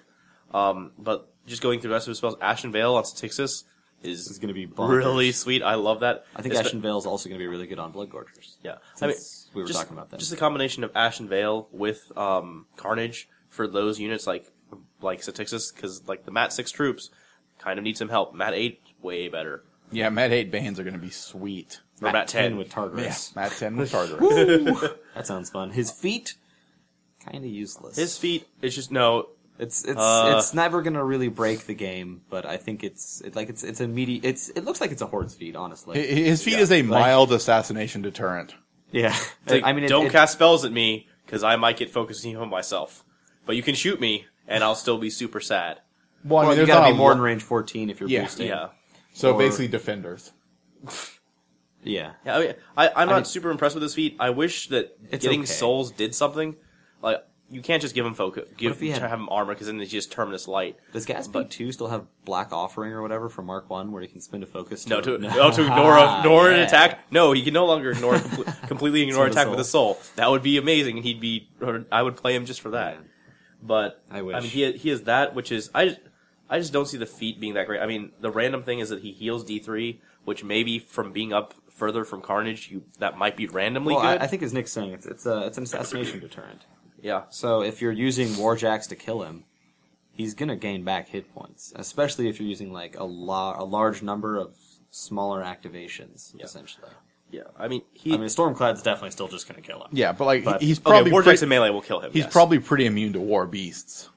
But just going through the rest of his spells, Ashen Veil on Styxis It's is going to be bonkers. really sweet. I love that. I think Espe- Ashen Veil is also going to be really good on Blood Gorgers. Yeah, Since we were just, talking about that. Just the combination of Ashen Veil with Carnage for those units like Styxis, because like the Mat 6 troops kind of need some help. Mat 8 way better. Yeah, Mat 8 Banes are going to be sweet. Or Mat 10 with Tartarus. Mat 10 with Tartarus. That sounds fun. His feet, kind of useless. His feet, it's just no. It's never gonna really break the game, but I think it's a meaty. It looks like it's a Horde's feet, honestly. His feat is a mild assassination deterrent. Yeah, It's like, I mean, don't cast spells at me because I might get focusing on myself. But you can shoot me, and I'll still be super sad. Well, I mean, Well, you there's gotta not be a more lo- than range 14 if you're Yeah. boosting. Yeah. So or- basically defenders. Yeah. Yeah, I mean, I'm not mean- super impressed with his feat. I wish that It's getting okay. souls did something. Like, you can't just give him focus, if he had- have him armor, because then it's just Terminus Light. Does Gatsby But- 2 still have Black Offering or whatever from Mark 1 where he can spin to focus? No, to ignore an Yeah. attack. No, he can no longer ignore completely ignore With a attack with a soul. That would be amazing, and I would play him just for that. Yeah. But I wish. I mean, he has that, which is I just don't see the feat being that great. I mean, the random thing is that he heals D3, which maybe from being up further from Carnage, that might be randomly Well, good. I think as Nick's saying, it's an assassination deterrent. Yeah. So if you're using Warjacks to kill him, he's gonna gain back hit points, especially if you're using like a large number of smaller activations, Yeah. essentially. Yeah. I mean, Stormclad's definitely still just gonna kill him. Yeah, but like But- he's okay, probably Vortex and melee will kill him. he's yes. probably pretty immune to war beasts.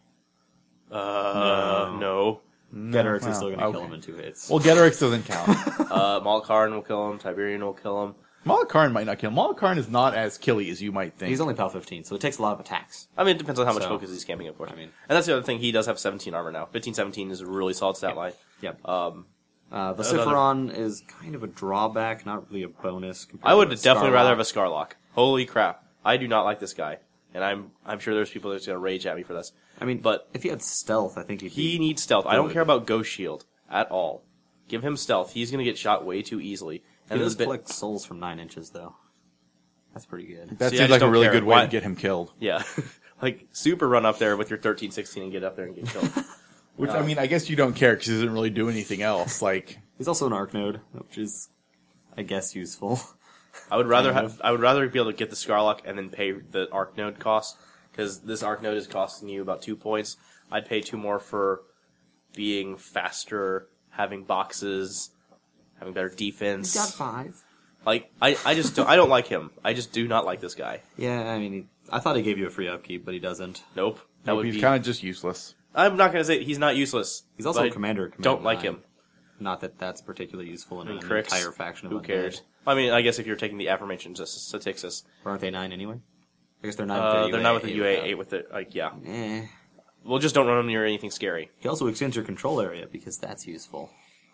No. Getorix Wow, is still gonna kill okay. him in 2 hits. Well, Getorix doesn't count. Malkarn will kill him. Tiberian will kill him. Malakarn might not kill him. Malakarn is not as killy as you might think. He's only PAL 15, so it takes a lot of attacks. I mean, it depends on how much So, focus he's camping, of course. I mean- and that's the other thing. He does have 17 armor now. 15, 17 is a really solid stat line. Yep. Another- Vociferon is kind of a drawback, not really a bonus. I would compared to definitely rather have a Scarlock. Scarlock. Holy crap! I do not like this guy, and I'm sure there's people that's gonna rage at me for this. I mean, but if he had stealth, I think he'd he be... needs stealth. I don't Good. care about Ghost Shield at all. Give him stealth. He's gonna get shot way too easily. He And does this bit, collect souls from 9 inches, though. That's pretty good. that See, I seems just like a don't really care. good way Why- to get him killed. yeah, like super run up there with your 13, 16 and get up there and get killed. Which I mean, I guess you don't care because he doesn't really do anything else. Like He's also an arc node, which is, I guess, useful. I would rather Kind of. I would rather be able to get the Scarlock and then pay the Arc Node cost, because this Arc Node is costing you about 2 points. I'd pay 2 more for being faster, having boxes, having better defense. He's got 5. Like I just don't, I don't like him. I just do not like this guy. Yeah, I mean, I thought he gave you a free upkeep, but he doesn't. Nope. That would he's be. kind of just useless. I'm not gonna say he's not useless. He's also but a commander. I don't like him. Not that that's particularly useful in I mean, an Crix, entire faction of Who undead. cares? I mean, I guess if you're taking the aforementioned Statixis, Or aren't they 9 anyway? I guess they're 9 they're not with the UA 8 without. with it. Like, yeah. Eh. Well, just don't run them near anything scary. He also extends your control area because that's useful.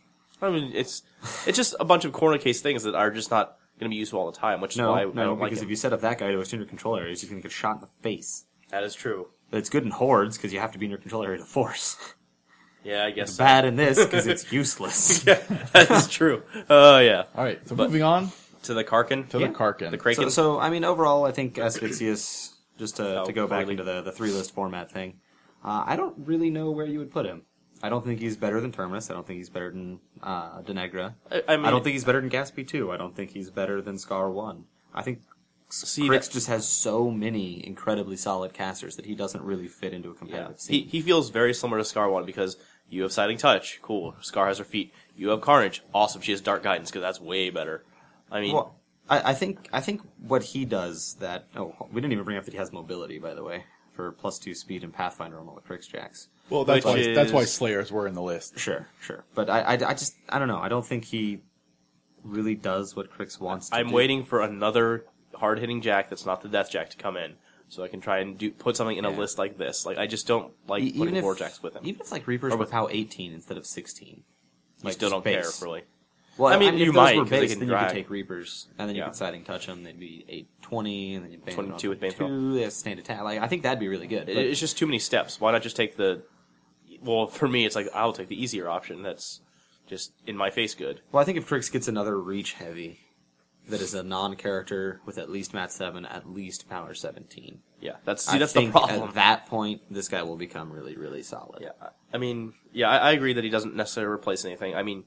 I mean, it's just a bunch of corner case things that are just not going to be useful all the time, which is why I don't like because him. if you set up that guy to extend your control area, he's going to get shot in the face. That is true. But it's good in hordes because you have to be in your control area to force. Yeah, I guess It's so. bad in this because it's useless. Yeah, that is true. Oh, yeah. All right, so But- moving on To the Karkin. to Yeah. the Karkin. The Kraken. So, I mean, overall, I think Asphyxius, just to Oh, go back really? into the 3-list format thing, I don't really know where you would put him. I don't think he's better than Terminus. I don't think he's better than Denegra. I mean, I don't think he's better than Gatsby 2. I don't think he's better than Scar 1. I think see, Crix that- just has so many incredibly solid casters that he doesn't really fit into a yeah. competitive scene. He feels very similar to Scar 1 because you have Sighting Touch. Cool. Scar has her feet. You have Carnage. Awesome. She has Dark Guidance because that's way better. I mean, Well, I think what he does that... Oh, we didn't even bring up that he has mobility, by the way, for +2 speed and Pathfinder on all the Crix jacks. well, that's which why, that's why is- Slayers were in the list. Sure. But I don't know. I don't think he really does what Crix wants to I'm do. waiting for another hard-hitting Jack that's not the Death Jack to come in so I can try and put something in a Yeah. list like this. Like, I just don't like putting four Jacks with him. Even if like Reapers Or were with- POW 18 instead of 16. I still don't just care, base. really. Well, I mean, if you those might, were 'cause they base, can then you drag. could take Reapers, and then you Yeah. could Sighting Touch them. They'd be 820, and then you'd ban 22 with Bane 2. They have sustained attack. Like, I think that'd be really good. But It's just too many steps. Why not just take the... Well, for me, it's like, I'll take the easier option that's just in my face good. well, I think if Crix gets another Reach Heavy that is a non-character with at least Mat 7, at least Power 17. Yeah, that's I the think problem. at that point, this guy will become really, really solid. Yeah, I mean, yeah, I agree that he doesn't necessarily replace anything. I mean,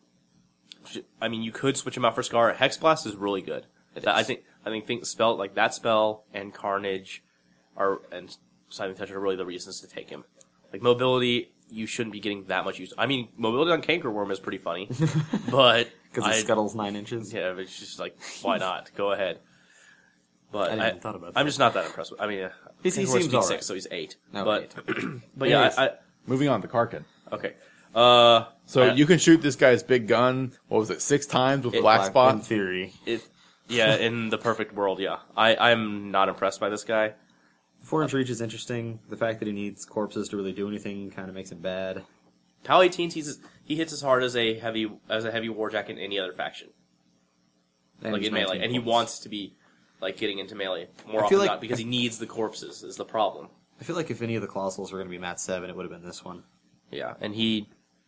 you could switch him out for Scar. Hex Blast is really good. It I is. think spell like that spell and Carnage and Sighting Touch are really the reasons to take him. Like mobility, you shouldn't be getting that much use. I mean, mobility on Cankerworm is pretty funny, but Because his scuttle's 9 inches. yeah, but it's just like, why not? Go ahead. But I didn't even thought about I'm that. just not that impressed with. I mean, He Cankerworm's seems speed alright. 6, so he's 8. No, but 8. but yeah, Anyways. Moving on to Karkin. okay. So you can shoot this guy's big gun. What was it? 6 times with black In spot. theory. Yeah, in the perfect world, yeah. I'm not impressed by this guy. 4-inch reach is interesting. The fact that he needs corpses to really do anything kind of makes it bad. PAL 18, he hits as hard as a heavy warjack in any other faction. And like he's in melee, 19 and he points. wants to be like getting into melee more I often feel than like- not because he needs the corpses. Is the problem? I feel like if any of the Colossals were going to be Mat 7, it would have been this one. Yeah, and he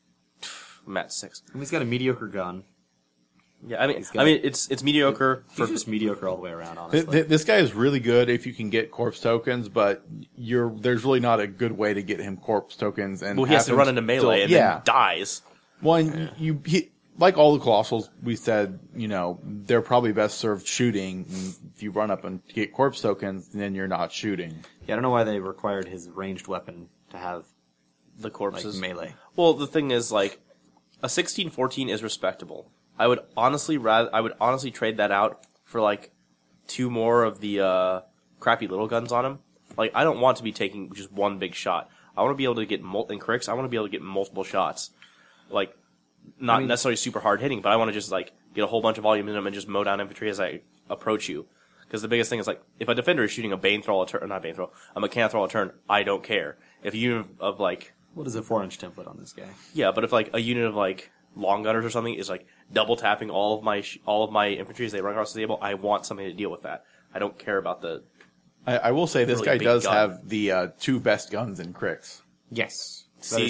Mat 6. I mean, he's got a mediocre gun. Yeah, I mean, He's got- it's mediocre He's for just mediocre all the way around, honestly. This guy is really good if you can get corpse tokens, but there's really not a good way to get him corpse tokens. And well, he has have to him run into melee still- and yeah. then dies. One, like all the Colossals, we said, they're probably best served shooting. And if you run up and get corpse tokens, then you're not shooting. Yeah, I don't know why they required his ranged weapon to have The like corpses. melee. Well, the thing is, like, a 16-14 is respectable. I would honestly trade that out for like 2 more of the crappy little guns on him. Like, I don't want to be taking just one big shot. I want to be able to get in cricks. I want to be able to get multiple shots. Like, not necessarily super hard hitting, but I want to just like get a whole bunch of volume in them and just mow down infantry as I approach you. Because the biggest thing is like, if a defender is shooting a Mechanthrall a turn, I don't care. If a unit of like, What is a 4-inch template on this guy? yeah, but if like a unit of like long gunners or something is like double tapping all of my infantry as they run across the table, I want something to deal with that. I don't care about the. I will say this Really guy big does gun. have the 2 best guns in Crix. Yes.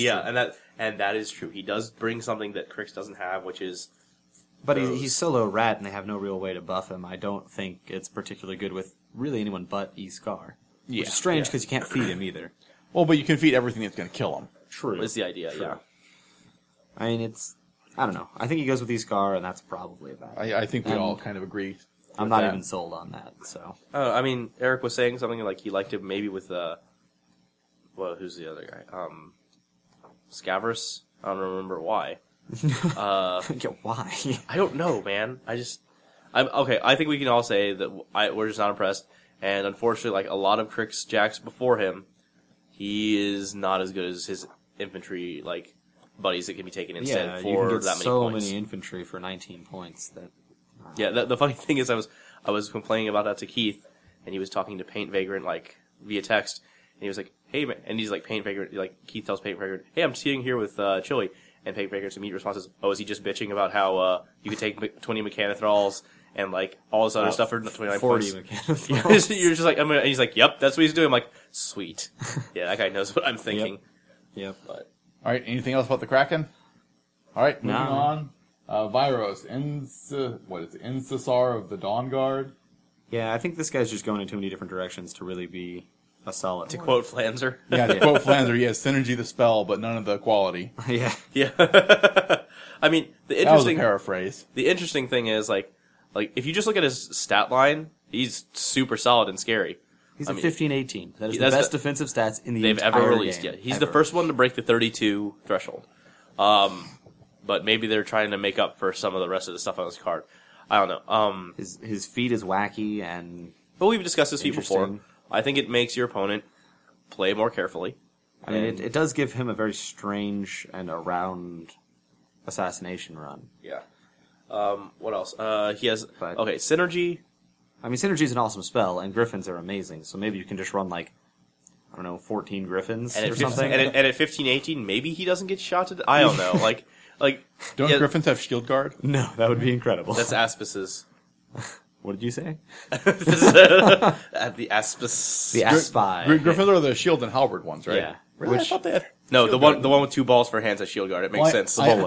And that is true. He does bring something that Crix doesn't have, which is. But those. he's solo rat, and they have no real way to buff him. I don't think it's particularly good with really anyone but E-Scar. Yeah, Which is strange yeah. because you can't feed him either. Well, but you can feed everything that's going to kill him. True. Is the idea? Yeah. I mean, I don't know. I think he goes with E-Scar, and that's probably about it. I think we And all kind of agree. I'm with not that. even sold on that, so. I mean, Eric was saying something like he liked it maybe with well, who's the other guy? Scavers. I don't remember why. Yeah, why? I don't know, man. I'm okay. I think we can all say that we're just not impressed. And unfortunately, like a lot of Crix Jacks before him, he is not as good as his infantry like buddies that can be taken instead Yeah, you for can get that many so points. many infantry for 19 points. That Yeah, the funny thing is, I was complaining about that to Keith, and he was talking to Paint Vagrant like via text, and he was like, "Hey, man," and he's like, "Paint Vagrant," like Keith tells Paint Vagrant, "Hey, I'm sitting here with Chili," and Paint Vagrant's immediate response is, "Oh, is he just bitching about how you could take 20 Mechanithrals and like all this other stuff for 29 40 points?" Mechanithrals. You're just like, and he's like, "Yep, that's what he's doing." I'm like, "Sweet, yeah, that guy knows what I'm thinking." Yep. But All right, anything else about the Kraken? All right, moving No. on. Viros, Incesar of the Dawn Guard. Yeah, I think this guy's just going in too many different directions to really be a solid. to quote Flanzer, Yeah, to quote Flanzer, he has synergy the spell, but none of the quality. yeah. yeah. I mean, the That was a interesting paraphrase. The interesting thing is, like if you just look at his stat line, he's super solid and scary. He's I a mean, 15-18. That is the that's best the- defensive stats in the They've entire ever released. game. Yeah, he's Ever. the first one to break the 32 threshold. But maybe they're trying to make up for some of the rest of the stuff on his card. I don't know. His feet is wacky and But we've discussed this feat before. Interesting. I think it makes your opponent play more carefully. I mean it does give him a very strange and around assassination run. Yeah. What else? He has But- synergy. I mean Synergy is an awesome spell and Griffins are amazing. So maybe you can just run like I don't know 14 Griffins And or at, something. and at 15-18, maybe he doesn't get shot to. I don't know. Like Don't yeah, Griffins have shield guard? no, that would be incredible. That's Aspis's. What did you say? At the Aspis. The Aspy. Griffins are the shield and halberd ones, right? Yeah. Really? I Which- thought they had No, shield the one with 2 balls for hands as shield guard. It makes sense. I-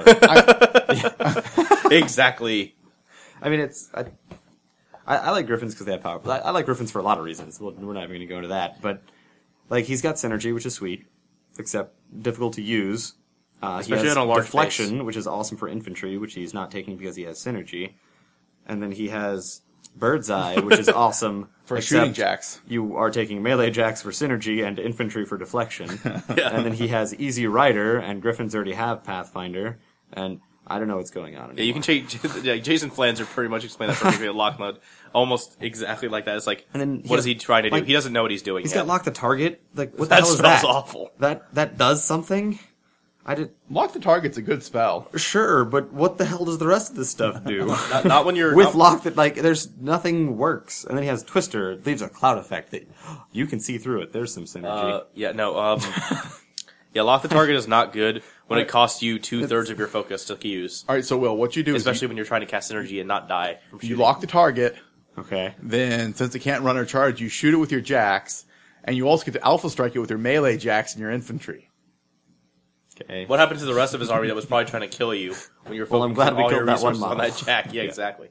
Exactly. I mean, I like Griffins because they have power. But I like Griffins for a lot of reasons. Well, we're not even going to go into that. But, like, he's got synergy, which is sweet, except difficult to use. Especially he has on a large deflection, base. which is awesome for infantry, which he's not taking because he has synergy. And then he has Bird's Eye, which is awesome for except shooting jacks. You are taking melee jacks for synergy and infantry for deflection. And then he has Easy Rider, and Griffins already have Pathfinder. And I don't know what's going on anymore. Yeah, you can change. Yeah, Jason Flanzer pretty much explained that perfectly at lock mode, almost exactly like that. It's like, And then what is he trying to do? like, He doesn't know what he's doing. He's yet. got Lock the Target. Like, what That the hell is spell's that? awful. That does something? Lock the target's a good spell. Sure, but what the hell does the rest of this stuff do? Not when you're With not- Lock that, like, there's nothing works. And then he has Twister. It leaves a cloud effect that you can see through it. There's some synergy. Yeah, no. Yeah, lock the target is not good when it costs you 2/3 of your focus to use. All right, so Will, what you do Especially is when you're trying to cast energy and not die from you shooting. lock the target. Okay. Then, since it can't run or charge, you shoot it with your jacks, and you also get to alpha strike it with your melee jacks and your infantry. Okay. What happened to the rest of his army that was probably trying to kill you when you were Well, I'm focusing glad we all your killed that one resources on model. that jack? Yeah, exactly.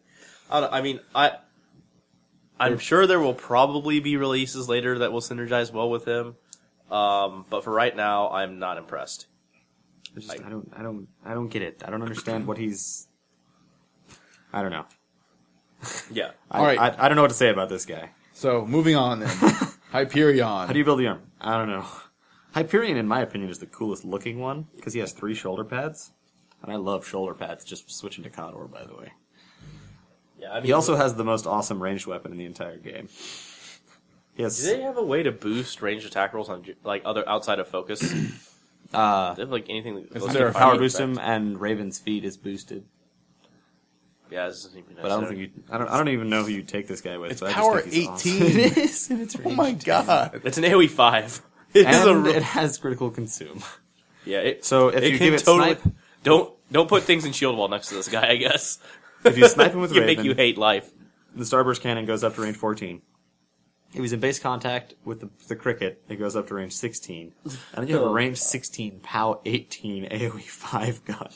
I'm sure there will probably be releases later that will synergize well with him. But for right now, I'm not impressed. I don't get it. I don't understand what he's. I don't know. Yeah. I, All right. I don't know what to say about this guy. So, moving on then. Hyperion. How do you build the arm? I don't know. Hyperion, in my opinion, is the coolest looking one because he has 3 shoulder pads, and I love shoulder pads. Just switching to Condor, by the way. Yeah. I mean, He also has the most awesome ranged weapon in the entire game. He has. do they have a way to boost ranged attack rolls on like other outside of focus? Do they have like anything? That Is there a Power Fire boost effect? him, and Raven's feet is boosted. Yeah, this isn't even But I don't think you. I don't even know who you take this guy with. It's but I just power think he's 18. awesome. It is, and it's Oh my god. It's an AoE 5. It is and a it has critical consume. yeah. So if you can give it snipe, don't put things in shield wall next to this guy. I guess if you snipe him with it can Raven, make you hate life. the Starburst cannon goes up to range 14. If he's in base contact with the cricket, it goes up to range 16. And then you have a range 16 POW 18 AoE 5 gun.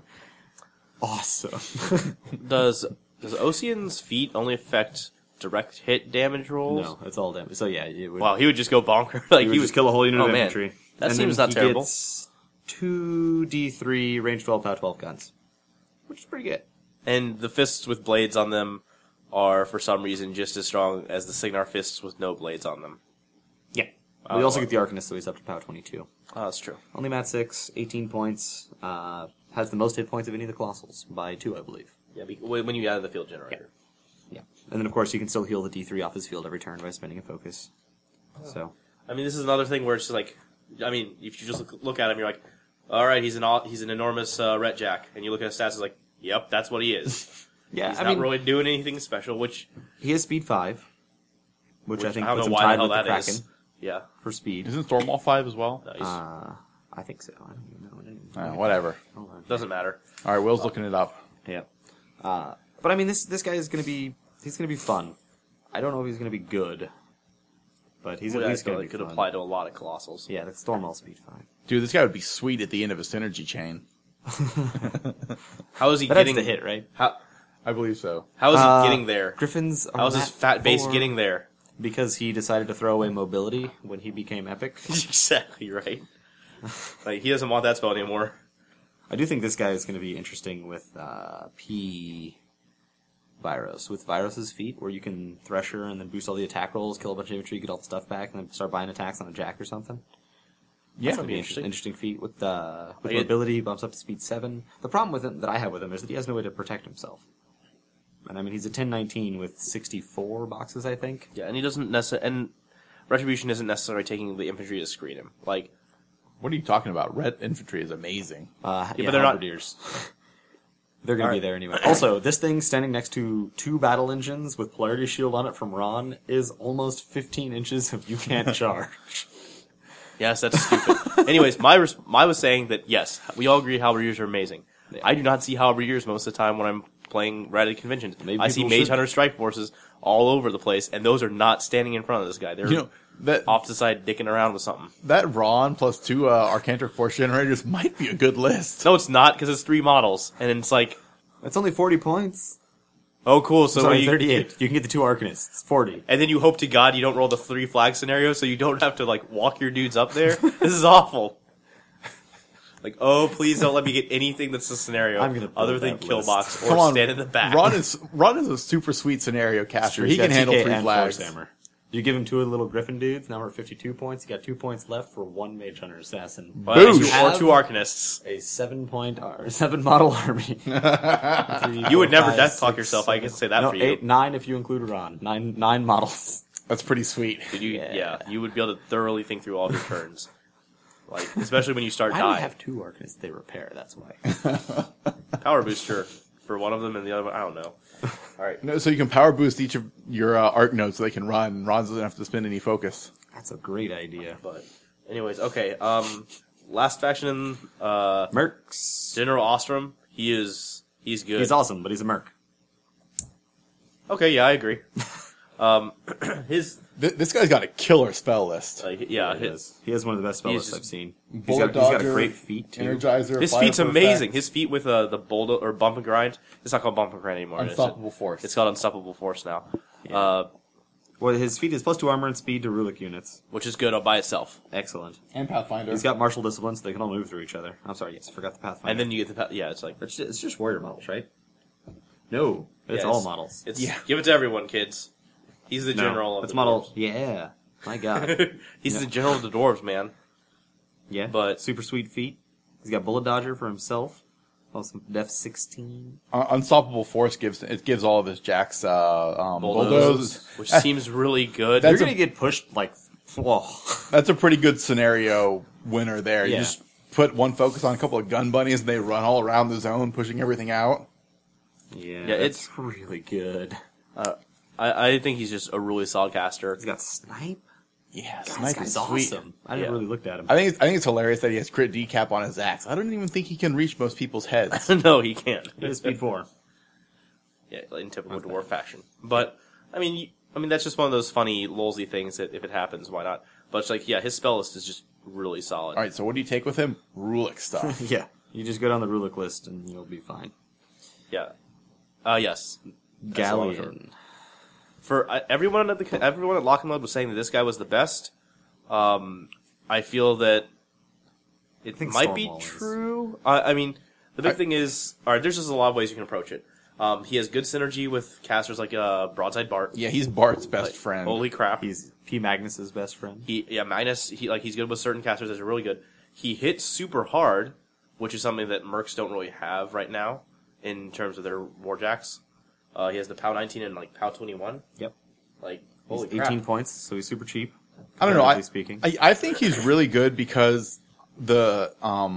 Awesome. Does Ocean's feet only affect direct hit damage rolls? No, it's all damage. So yeah, it would, Wow, he would just go bonker. Like he would just kill a whole unit oh, of man. infantry. That And seems then not he terrible. Gets 2d3 range 12 POW 12 guns, which is pretty good. And the fists with blades on them are, for some reason, just as strong as the Signar fists with no blades on them. Yeah. We also get the Arcanist, so he's up to POW 22. Oh, that's true. Only mat 6, 18 points. Has the most hit points of any of the Colossals by 2, I believe. Yeah, when you add the field generator. Yeah. And then, of course, you can still heal the D3 off his field every turn by spending a focus. So, I mean, this is another thing where it's just like, I mean, if you just look at him, you're like, all right, he's an enormous ret jack, and you look at his stats, it's like, yep, that's what he is. yeah, He's I not mean, really doing anything special, which he has speed 5, which I think I don't puts know him why the tied hell with the that Kraken is. Yeah, for speed. Isn't Stormwall 5 as well? nice. I think so. I don't even know. Whatever. Hold on. Doesn't matter. All right, Will's looking it up. Yeah. But I mean, this guy is going to be fun. I don't know if he's going to be good, but he's at least going to be could fun. apply to a lot of Colossals. Yeah, that's Stormwall speed 5. Dude, this guy would be sweet at the end of a synergy chain. How is he But that's getting the hit, right? I believe so. How is he getting there? Griffins are How is his mat fat base 4 getting there? because he decided to throw away mobility when he became epic. Exactly right. Like he doesn't want that spell anymore. I do think this guy is going to be interesting with P Virus. With Virus's feat, where you can Thresher and then boost all the attack rolls, kill a bunch of infantry, get all the stuff back, and then start buying attacks on a jack or something. Yeah. That's going to be an interesting. interesting feat with Like mobility, bumps up to speed 7. The problem with him that I have with him is that he has no way to protect himself. And I mean, he's a 1019 with 64 boxes, I think. Yeah, and he doesn't necessarily. And Retribution isn't necessarily taking the infantry to screen him. Like, What are you talking about? Red infantry is amazing. Yeah, but they're not- halberdiers. They're going to be Alright. there anyway. Also, this thing standing next to 2 battle engines with Polarity Shield on it from Ron is almost 15 inches of you can't charge. yes, that's stupid. Anyways, I was saying that yes, we all agree halberdiers are amazing. Yeah. I do not see halberdiers most of the time when I'm playing Reddit conventions. Maybe I see people Mage should. Hunter Strike Forces all over the place, and those are not standing in front of this guy. They're You know, that off to the side dicking around with something. that Ron plus 2 Arcantric Force generators might be a good list. No, it's not, because it's 3 models, and it's like, It's only 40 points. oh, cool. So Sorry, when you, 38. You can get the 2 Arcanists. 40. and then you hope to God you don't roll the 3 flag scenario, so you don't have to like walk your dudes up there. This is awful. Like, oh, please don't let me get anything that's a scenario I'm gonna build other than that kill list. box or Come on, stand in the back. Ron is a super sweet scenario caster. He He's can got handle TK 3 and flags. Force Hammer. You give him 2 little Griffin dudes, now we're at 52 points. You got 2 points left for 1 Mage Hunter Assassin. Boosh. Or 2 Arcanists. A 7 model army. You would never death talk yourself. I can say that No, for you. 8, 9 if you include Ron. 9 models. That's pretty sweet. Did you? Yeah. Yeah, you would be able to thoroughly think through all of your turns. Like, especially when you start I don't dying. have 2 Arcanists they repair, that's why. Power booster for one of them and the other one, I don't know. All right. No, so you can power boost each of your arc nodes so they can run. Ron doesn't have to spend any focus. That's a great idea. But, anyways, okay. last faction, Mercs. General Ostrom. He's good. He's awesome, but he's a merc. Okay, yeah, I agree. His This guy's got a killer spell list. yeah, He has one of the best spell He's lists just- I've seen. Bullet he's got a Dodger, great feat too. Energizer. his Fire feat's for amazing. effect, His feat with the bulldoze or bump and grind. It's not called bump and grind anymore. Unstoppable Force. It's called Unstoppable Force now. Well, his feat is +2 armor and speed to Rulik units. Which is good all by itself. Excellent. and Pathfinder. He's got martial discipline, so they can all move through each other. I'm sorry, yes, I forgot the Pathfinder. And then you get it's like it's just warrior models, right? No, it's Yeah, all models. It's Yeah. give it to everyone, kids. He's the No, general of it's the model. dwarves. Yeah, my God. He's the general of the dwarves, man. Yeah, But- super sweet feat. He's got Bullet Dodger for himself. Also, Def 16. Unstoppable Force gives all of his jacks bulldoze. Which seems really good. That's You're a- gonna get pushed like, whoa. That's a pretty good scenario winner there. You Yeah. just put one focus on a couple of gun bunnies and they run all around the zone, pushing everything out. Yeah, Yeah, it's really good. I think he's just a really solid caster. He's got Snipe. Yeah, This Snipe guy's is sweet. awesome. I never Yeah. really looked at him. I think it's hilarious that he has crit decap on his axe. I don't even think he can reach most people's heads. No, he can't. He has speed 4. Yeah, in typical dwarf fashion. But I mean, that's just one of those funny lolsy things that if it happens, why not? But it's like, yeah, his spell list is just really solid. All right, so what do you take with him? Rulik stuff. Yeah, you just go down the Rulik list and you'll be fine. Yeah. Yes. That's the one with Galleon. For everyone at Lock and Load was saying that this guy was the best. I feel that it think might be Stormwall is. true. I mean, the big thing is, all right. There's just a lot of ways you can approach it. He has good synergy with casters like Broadside Bart. Yeah, he's Bart's best Like, friend. Holy crap! He's P. Magnus's best friend. Magnus. He's good with certain casters that are really good. He hits super hard, which is something that Mercs don't really have right now in terms of their warjacks. He has the POW 19 and like POW 21. Yep. Like He's holy 18 crap! points, so he's super cheap. I don't know. relatively speaking. I think he's really good because the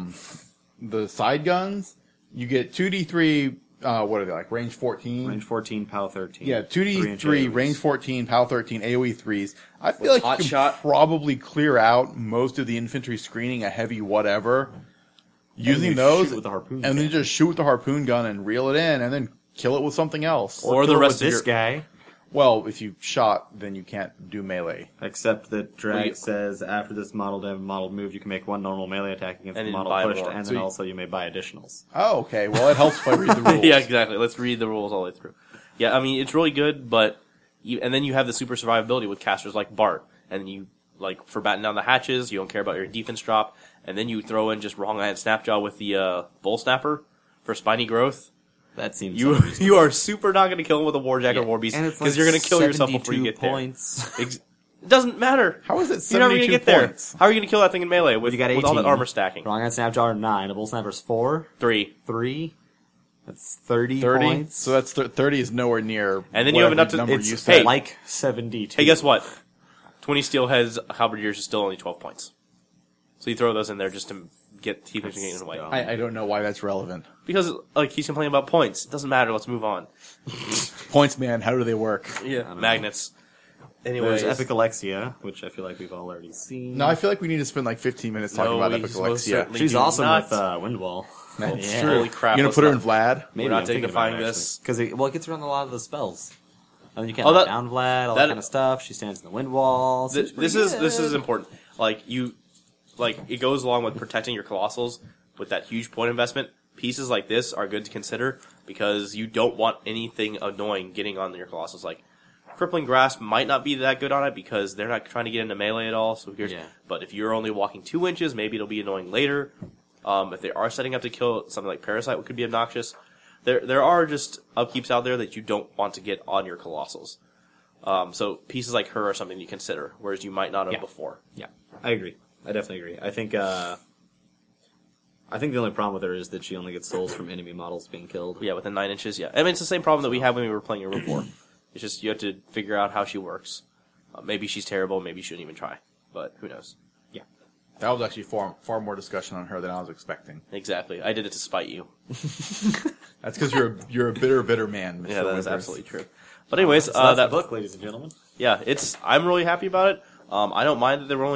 side guns you get 2d3. What are they like? Range 14. Range 14, POW 13. Yeah, 3-inch 2d3, AoEs. range 14, POW 13, AoE 3s. I feel like Hot you can shot. probably clear out most of the infantry screening, a heavy whatever, using you those, shoot with the harpoon and then gun. just shoot with the harpoon gun and reel it in, and then kill it with something else. Or Kill the it rest with of this your guy. Well, if you shot, then you can't do melee. Except that Drag Well, you- says after this model moved, you can make one normal melee attack against And the then model buy pushed, more. and So then you- also you may buy additionals. Oh, okay. Well, it helps if I read the rules. Yeah, exactly. Let's read the rules all the way through. Yeah, I mean, it's really good, but and then you have the super survivability with casters like Bart, and you like for batting down the hatches. You don't care about your defense drop, and then you throw in just wrong eye and snapjaw with the bull snapper for spiny growth. That seems You unreasonable. you are super not going to kill him with a warjack Yeah. or war beast And because it's like you're going to kill yourself before you 72 get there. points. It doesn't matter. How is it You're never going 72 to get there. points? How are you going to kill that thing in melee with, You got 18. with all that armor stacking? Wrong on Snapjaw 9. A Bull Snapper's 4. 3. 3. That's 30 30? points. So that's 30 is nowhere near. And then you have whatever enough to- number it's you said. like 72. Hey, guess what? 20 steelheads halberdiers is still only 12 points. So you throw those in there just to keep him from getting away. dumb. I don't know why that's relevant. Because like he's complaining about points. It doesn't matter. Let's move on. Points, man. How do they work? Yeah, magnets. Anyways, There's Epic Alexia, which I feel like we've all already seen. No, I feel like we need to spend like 15 minutes talking No, about we Epic most Alexia. certainly She's do awesome not. with Windwall. That's Yeah. true. Holy crap, You gonna let's put her in not- Vlad? Maybe not I'm thinking dignifying about it, this. Because it gets around a lot of the spells. And then you can't Oh, knock that- down Vlad, all that- that kind of stuff. She stands in the wind wall. This is important. It goes along with protecting your colossals with that huge point investment. Pieces like this are good to consider because you don't want anything annoying getting on your colossals. Like Crippling Grasp might not be that good on it because they're not trying to get into melee at all. So Yeah. But if you're only walking 2 inches, maybe it'll be annoying later. If they are setting up to kill something like Parasite, which could be obnoxious. There are just upkeeps out there that you don't want to get on your colossals. So pieces like her are something you consider, whereas you might not have Yeah. before. Yeah, I agree. I definitely agree. I think the only problem with her is that she only gets souls from enemy models being killed. Yeah, within 9 inches, yeah. I mean, it's the same problem that we had when we were playing Room 4. It's just you have to figure out how she works. Maybe she's terrible, maybe you shouldn't even try. But who knows? That was actually far more discussion on her than I was expecting. Exactly. I did it to spite you. That's because you're a bitter man. Mr. Yeah, that is Winters. absolutely true. But anyways, So that's that the book, ladies and gentlemen. yeah, I'm really happy about it. I don't mind that there were only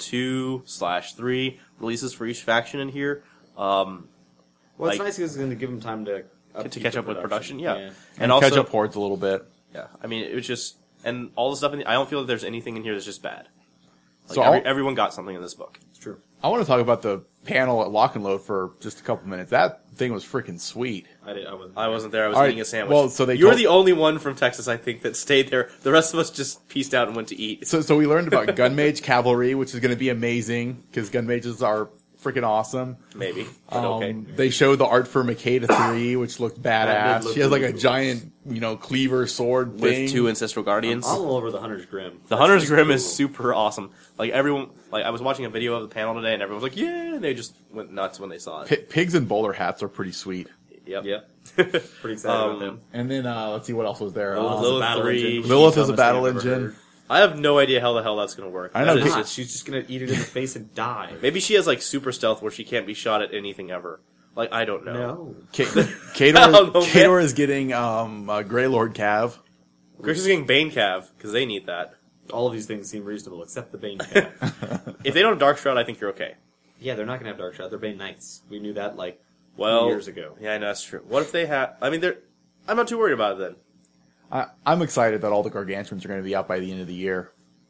2/3 releases for each faction in here. Well, it's Like- nice because it's going to give them time to catch up with production. Yeah. And And also, catch up hordes a little bit. yeah, I mean, it was just, and all the stuff I don't feel that there's anything in here that's just bad. Like, So everyone got something in this book. It's true. I want to talk about the panel at Lock and Load for just a couple minutes. That thing was freaking sweet. I wasn't there. I was All right, eating a sandwich. well, so they You're told- the only one from Texas, I think, that stayed there. The rest of us just pieced out and went to eat. So we learned about Gunmage Cavalry, which is going to be amazing because Gunmages are freaking awesome. Maybe. But okay. They showed the art for Makeda 3, which looked That did badass. look She has like really a cool. giant, cleaver sword thing. With 2 Ancestral Guardians. I'm all over the Hunter's Grim. The Hunter's Grim is super awesome. Like everyone, like I was watching a video of the panel today, and everyone was like, "Yeah!" And they just went nuts when they saw it. Pigs and bowler hats are pretty sweet. Yep. Yep. Pretty excited about them. And then let's see what else was there. Lilith is a Lilith battle 3. engine. Lilith She's is a dumbest battle thing I've ever engine. heard. I have no idea how the hell that's going to work. I know, That is Not. just- She's just going to eat it in the face and die. maybe she has like super stealth where she can't be shot at anything ever. Like I don't know. No. Kador, No, Kador man. is getting Grey Lord Cav. Grace is getting Bane Cav because they need that. All of these things seem reasonable except the Bane Cat. If they don't have Dark Shroud, I think you're okay. Yeah, they're not going to have Dark Shroud. They're Bane Knights. We knew that like 2 Well, years ago. Yeah, I know that's true. What if they have? I mean, I'm not too worried about it then. I'm excited that all the Gargantuans are going to be out by the end of the year.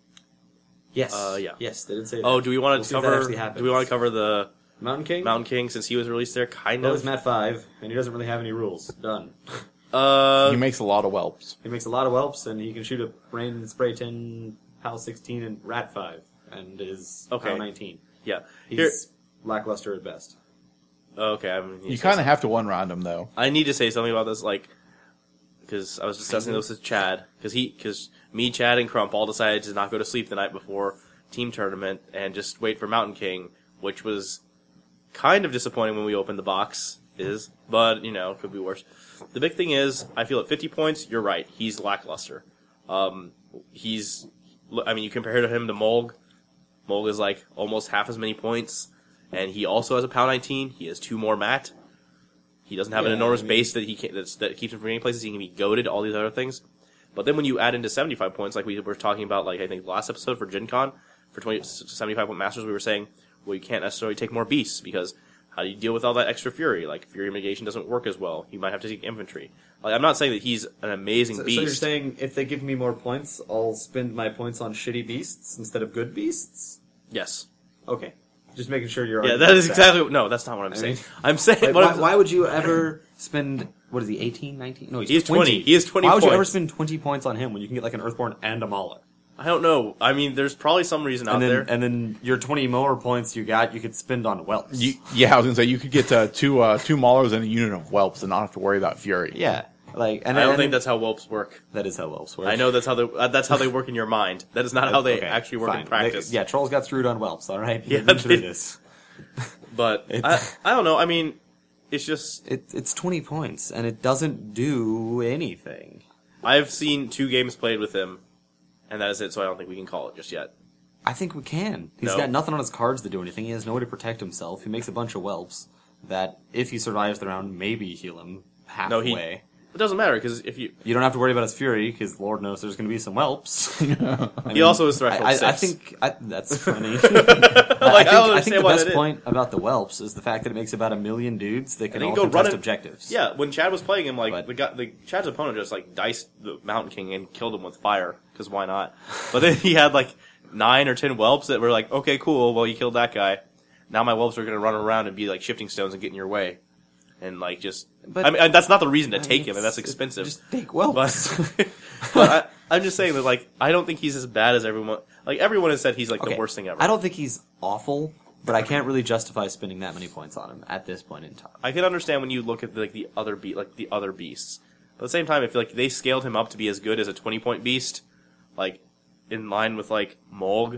Yes. Yeah. Yes, they did say that. Oh, do we want We'll to see if that cover? actually happens. Do we want to cover the Mountain King? Mountain King since he was released there? Kind Well, of. it's Mat 5, and he doesn't really have any rules. Done. He makes a lot of whelps. He makes a lot of whelps, and he can shoot a Rain and Spray 10, PAL 16, and Rat 5, and is Okay. PAL 19. Yeah. He's Here. lackluster at best. Okay. I mean, You kind of have to one round him though. I need to say something about this, like, because I was discussing this with Chad, because me, Chad, and Crump all decided to not go to sleep the night before team tournament and just wait for Mountain King, which was kind of disappointing when we opened the box, but could be worse. The big thing is, I feel at 50 points, you're right, he's lackluster. You compare him to Molg. Molg is like almost half as many points, and he also has a PAL 19. He has 2 more mat. He doesn't have an Yeah, enormous I mean- base that that keeps him from getting places. He can be goaded, all these other things. But then when you add into 75 points, like we were talking about, like I think last episode for Gen Con, for 75 point Masters, we were saying, well, you can't necessarily take more beasts because how do you deal with all that extra fury? Like fury mitigation doesn't work as well. You might have to take infantry. Like I'm not saying that he's an amazing So beast. you're saying if they give me more points, I'll spend my points on shitty beasts instead of good beasts? Yes. Okay. Just making sure you're... Yeah, arguing that is with exactly. No, that's not what I'm saying. mean- I'm saying. Like, what I'm- why would you ever spend... What is he, 18, 19? No, He is 20. He is 20 Why would you ever points. spend 20 points on him when you can get like an Earthborn and a Mauler? I don't know. I mean, there's probably some reason out there. And then your 20 mower points you could spend on whelps. I was gonna say you could get two Maulers and a unit of whelps and not have to worry about fury. Yeah. Like, I don't think that's how whelps work. that is how whelps work. I know that's how they work in your mind. That is not how they Okay, actually work fine. in practice. Yeah, trolls got screwed on whelps, alright? Yeah, We've been through they- this. But I don't know. I mean, it's just It's 20 points, and it doesn't do anything. I've seen 2 games played with him, and that is it. So I don't think we can call it just yet. I think we can. He's No. got nothing on his cards to do anything. He has no way to protect himself. He makes a bunch of whelps that, if he survives the round, maybe heal him halfway. It doesn't matter because if you You don't have to worry about his fury, because Lord knows there's going to be some whelps. he also is threshold I 6. think that's funny. Like, I don't I think understand the why best that is. point about the whelps is the fact that it makes about 1 million dudes that can they all can go contest run it- objectives. Yeah, when Chad was playing him, like But- Chad's opponent just like diced the Mountain King and killed him with fire because why not? But then he had like 9 or 10 whelps that were like, okay, cool. Well, you killed that guy. Now my whelps are going to run around and be like shifting stones and get in your way, and like just. But- I mean, that's not the reason to take him, and that's expensive. Just take whelps. But I'm just saying that like I don't think he's as bad as everyone. Like everyone has said he's like the worst thing ever. I don't think he's awful, but I can't really justify spending that many points on him at this point in time. I can understand when you look at the other beasts. But at the same time, I feel like they scaled him up to be as good as a 20-point beast, like in line with like Molg.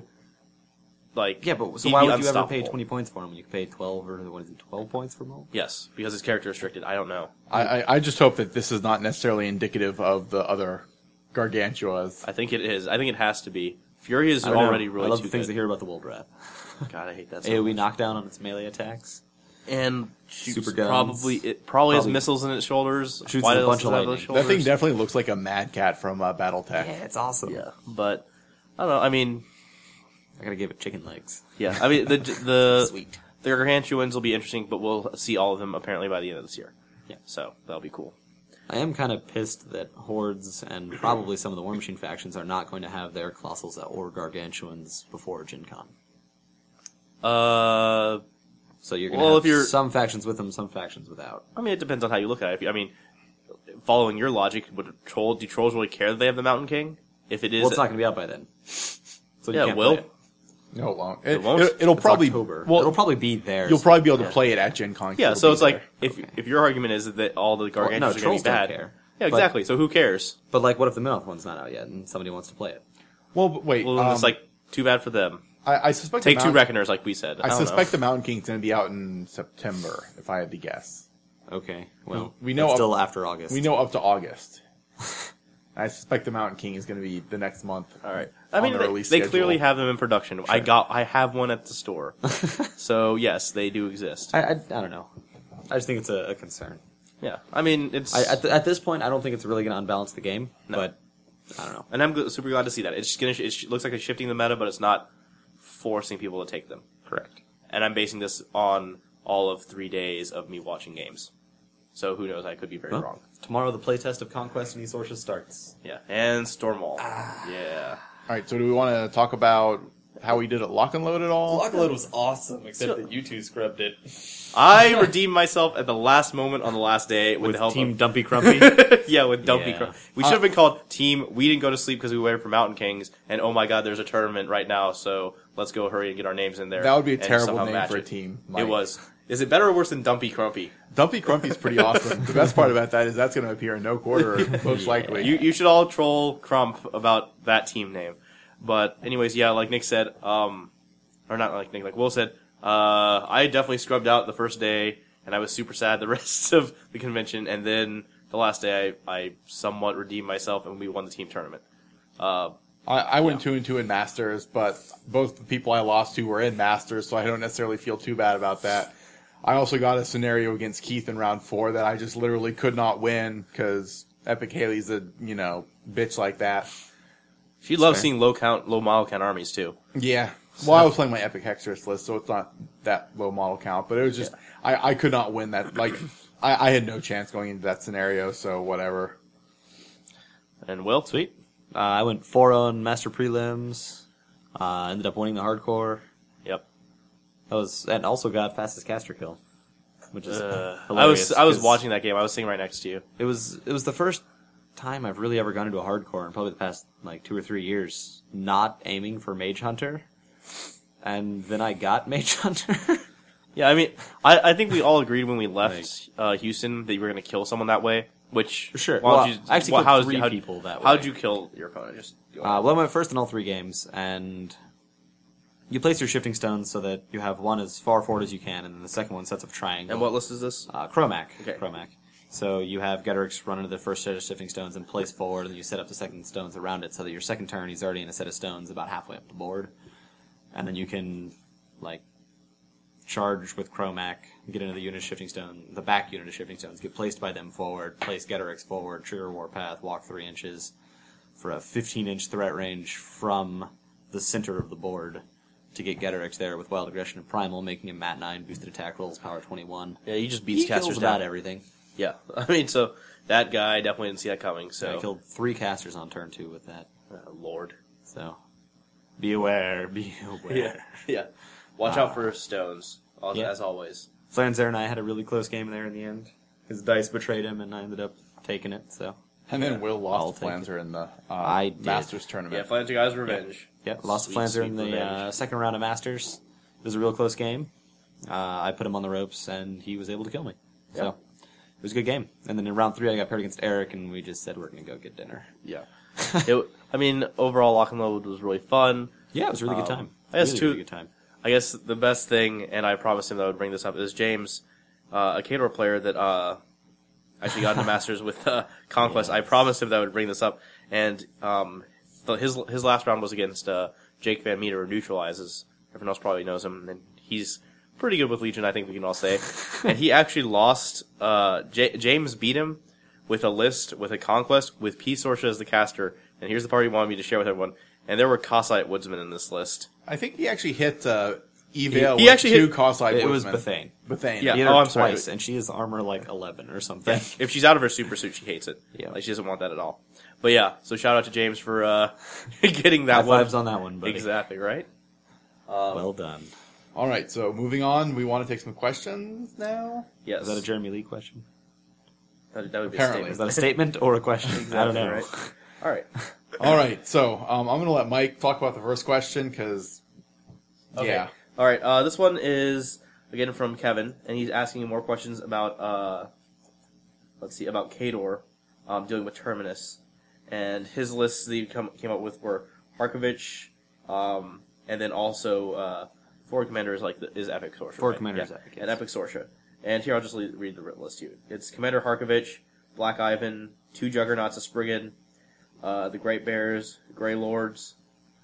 Like Yeah, but so he'd why be would you ever pay unstoppable. 20 points for him when you could pay 12 or what is it, 12 points for Mo? Yes, because his character is restricted. I don't know. I just hope that this is not necessarily indicative of the other Gargantuas. I think it is. I think it has to be. Fury is I don't know. already really I love too the things good. I hear about the Woldrath. God, I hate that. So AoE much. knockdown on its melee attacks. And shoots Super guns. probably has Probably missiles in its shoulders. shoots Why a else bunch does of it have those lightning. That thing shoulders? definitely looks like a Mad Cat from BattleTech. Yeah, it's awesome. Yeah, but I don't know. I mean, I gotta give it chicken legs. Yeah, I mean the Sweet. the gargantuans will be interesting, but we'll see all of them apparently by the end of this year. Yeah. So that'll be cool. I am kind of pissed that Hordes and probably some of the War Machine factions are not going to have their Colossals or Gargantuans before Gen Con. So you're going to have if you're some factions with them, some factions without. I mean, it depends on how you look at it. I mean, following your logic, do trolls really care that they have the Mountain King? If it is, Well, it's not going to be out by then. So you yeah, can't it will. play it. No, it won't. It won't? It'll It's probably October. well. It'll probably be there. You'll probably be able to play it at Gen Con. Yeah, It'll so be it's like there. if your argument is that all the gargantuans no, are going to trolls be don't bad, care. yeah, But- exactly. So who cares? But like, what if the Minoth one's not out yet and somebody wants to play it? Well, but wait. Well, it's like too bad for them. I suspect Take the two Mountain- Reckoners, like we said. I don't suspect know. the Mountain King's going to be out in September, if I had to guess. Okay, well, We know it's up- still after August. We know up to August. I suspect the Mountain King is going to be the next month. All right. I on mean, the they release clearly schedule. have them in production. I have one at the store, so yes, they do exist. I don't know. I just think it's a concern. Yeah, I mean, it's At this point, I don't think it's really going to unbalance the game, No. but I don't know. and I'm super glad to see that. It's gonna. It looks like it's shifting the meta, but it's not forcing people to take them. Correct. And I'm basing this on all of 3 days of me watching games. So who knows? I could be very Well, wrong. tomorrow the playtest of Conquest and East Orchard starts. Yeah, and Stormwall. Yeah. All right, so do we want to talk about how we did at Lock and Load at all? Load was awesome, except that you two scrubbed it. I redeemed myself at the last moment on the last day with the help Team of Dumpy Crumpy. yeah, with Dumpy. Yeah. We should have been called Team. We didn't go to sleep because we waited for Mountain Kings, and oh my God, there's a tournament right now, so let's go hurry and get our names in there. That would be a and terrible somehow name match for a it. team. It Mike. was. Is it better or worse than Dumpy Crumpy? Dumpy Crumpy's pretty awesome. The best part about that is that's going to appear in no quarter, most likely. You should all troll Crump about that team name. But anyways, yeah, like Nick said, or not like Nick, like Will said, I definitely scrubbed out the first day, and I was super sad the rest of the convention, and then the last day I somewhat redeemed myself, and we won the team tournament. I went 2-2 in Masters, but both the people I lost to were in Masters, so I don't necessarily feel too bad about that. I also got a scenario against Keith in round 4 that I just literally could not win because Epic Haley's a, bitch like that. She loves fair. seeing low model count armies too. Yeah. Well, I was playing my Epic Hexerus list, so it's not that low model count, but it was just, I could not win that. Like, I had no chance going into that scenario, so whatever. And Will, sweet. I went 4-0 in Master Prelims. Ended up winning the Hardcore. Yep. And also got fastest caster kill, which is I hilarious. was 'cause watching that game. I was sitting right next to you. It was the first time I've really ever gone into a hardcore in probably the past 2 or 3 years, not aiming for Mage Hunter, and then I got Mage Hunter. Yeah, I mean, I think we all agreed when we left Houston that you were going to kill someone that way. Which Sure. why don't Well, you, I actually well, killed how'd- 3 how'd- people that way. How'd you kill your opponent? Just go on. Well, I went first in all 3 games, and you place your shifting stones so that you have one as far forward as you can, and then the second one sets up triangle. And what list is this? Chromac. Okay. Chromac. So you have Getorix run into the first set of shifting stones and place forward, and then you set up the second stones around it so that your second turn he's already in a set of stones about halfway up the board. And then you can, charge with Chromac, get into the unit of shifting stone, the back unit of shifting stones, get placed by them forward, place Getorix forward, trigger Warpath, walk 3 inches for a 15-inch threat range from the center of the board to get Getorix there with Wild Aggression and Primal, making him Mat 9, boosted attack rolls, power 21. Yeah, he just beats He kills casters about down. everything. Yeah, I mean, so that guy definitely didn't see that coming. So I killed 3 casters on turn 2 with that. Lord. So, be aware, be aware. Yeah, yeah. Watch out for stones, Yeah. as always. Flanzer and I had a really close game there in the end. His dice betrayed him, and I ended up taking it. So, And then Will I'll lost to take Flanzer in the I did. Masters Yeah, tournament. Flanzer Guy's revenge. yeah, lost to Sweet, Flanzer in sweet the revenge. second round of Masters. It was a real close game. I put him on the ropes, and he was able to kill me. So, it was a good game. And then in round 3, I got paired against Eric, and we just said we're going to go get dinner. Yeah. I mean, overall, Lock and Load was really fun. Yeah, it was a really good time. I guess really good time. I guess the best thing, and I promised him that I would bring this up, is James, a Kador player that actually got into Masters with Conquest. I promised him that I would bring this up, and his last round was against Jake Van Meter, who neutralizes. Everyone else probably knows him, and he's pretty good with Legion, I think we can all say. And he actually lost. James beat him with a list, with a Conquest, with P. Sorsha as the caster. And here's the part he wanted me to share with everyone. And there were Cossite Woodsmen in this list. I think he actually hit Evale He with actually two hit- cross-eyed It was Woodsman. Bethane. Bethane. Yeah. He hit Oh, her I'm sorry. twice, and she is armor like 11 or something. If she's out of her super suit, she hates it. Yeah. Like she doesn't want that at all. But yeah, so shout out to James for getting that High one. fives on that one, buddy. Exactly right. Well done. All right, so moving on, we want to take some questions now. Yes, Is that a Jeremy Lee question? that would be Apparently. a Is statement. that a statement or a question? I don't know. Right. All right. All right, so I'm going to let Mike talk about the first question because, Okay. yeah. All right. This one is again from Kevin, and he's asking more questions about about Kador dealing with Terminus, and his lists that he came up with were Harkovich, and then also Forward Commander is Epic Sorcerer. Forward right? Commander is Yeah. Epic, yes. And Epic Sorcerer. And here I'll just read the list to you. It's Commander Harkovich, Black Ivan, 2 Juggernauts, a Spriggan, the Great Bears, Grey Lords,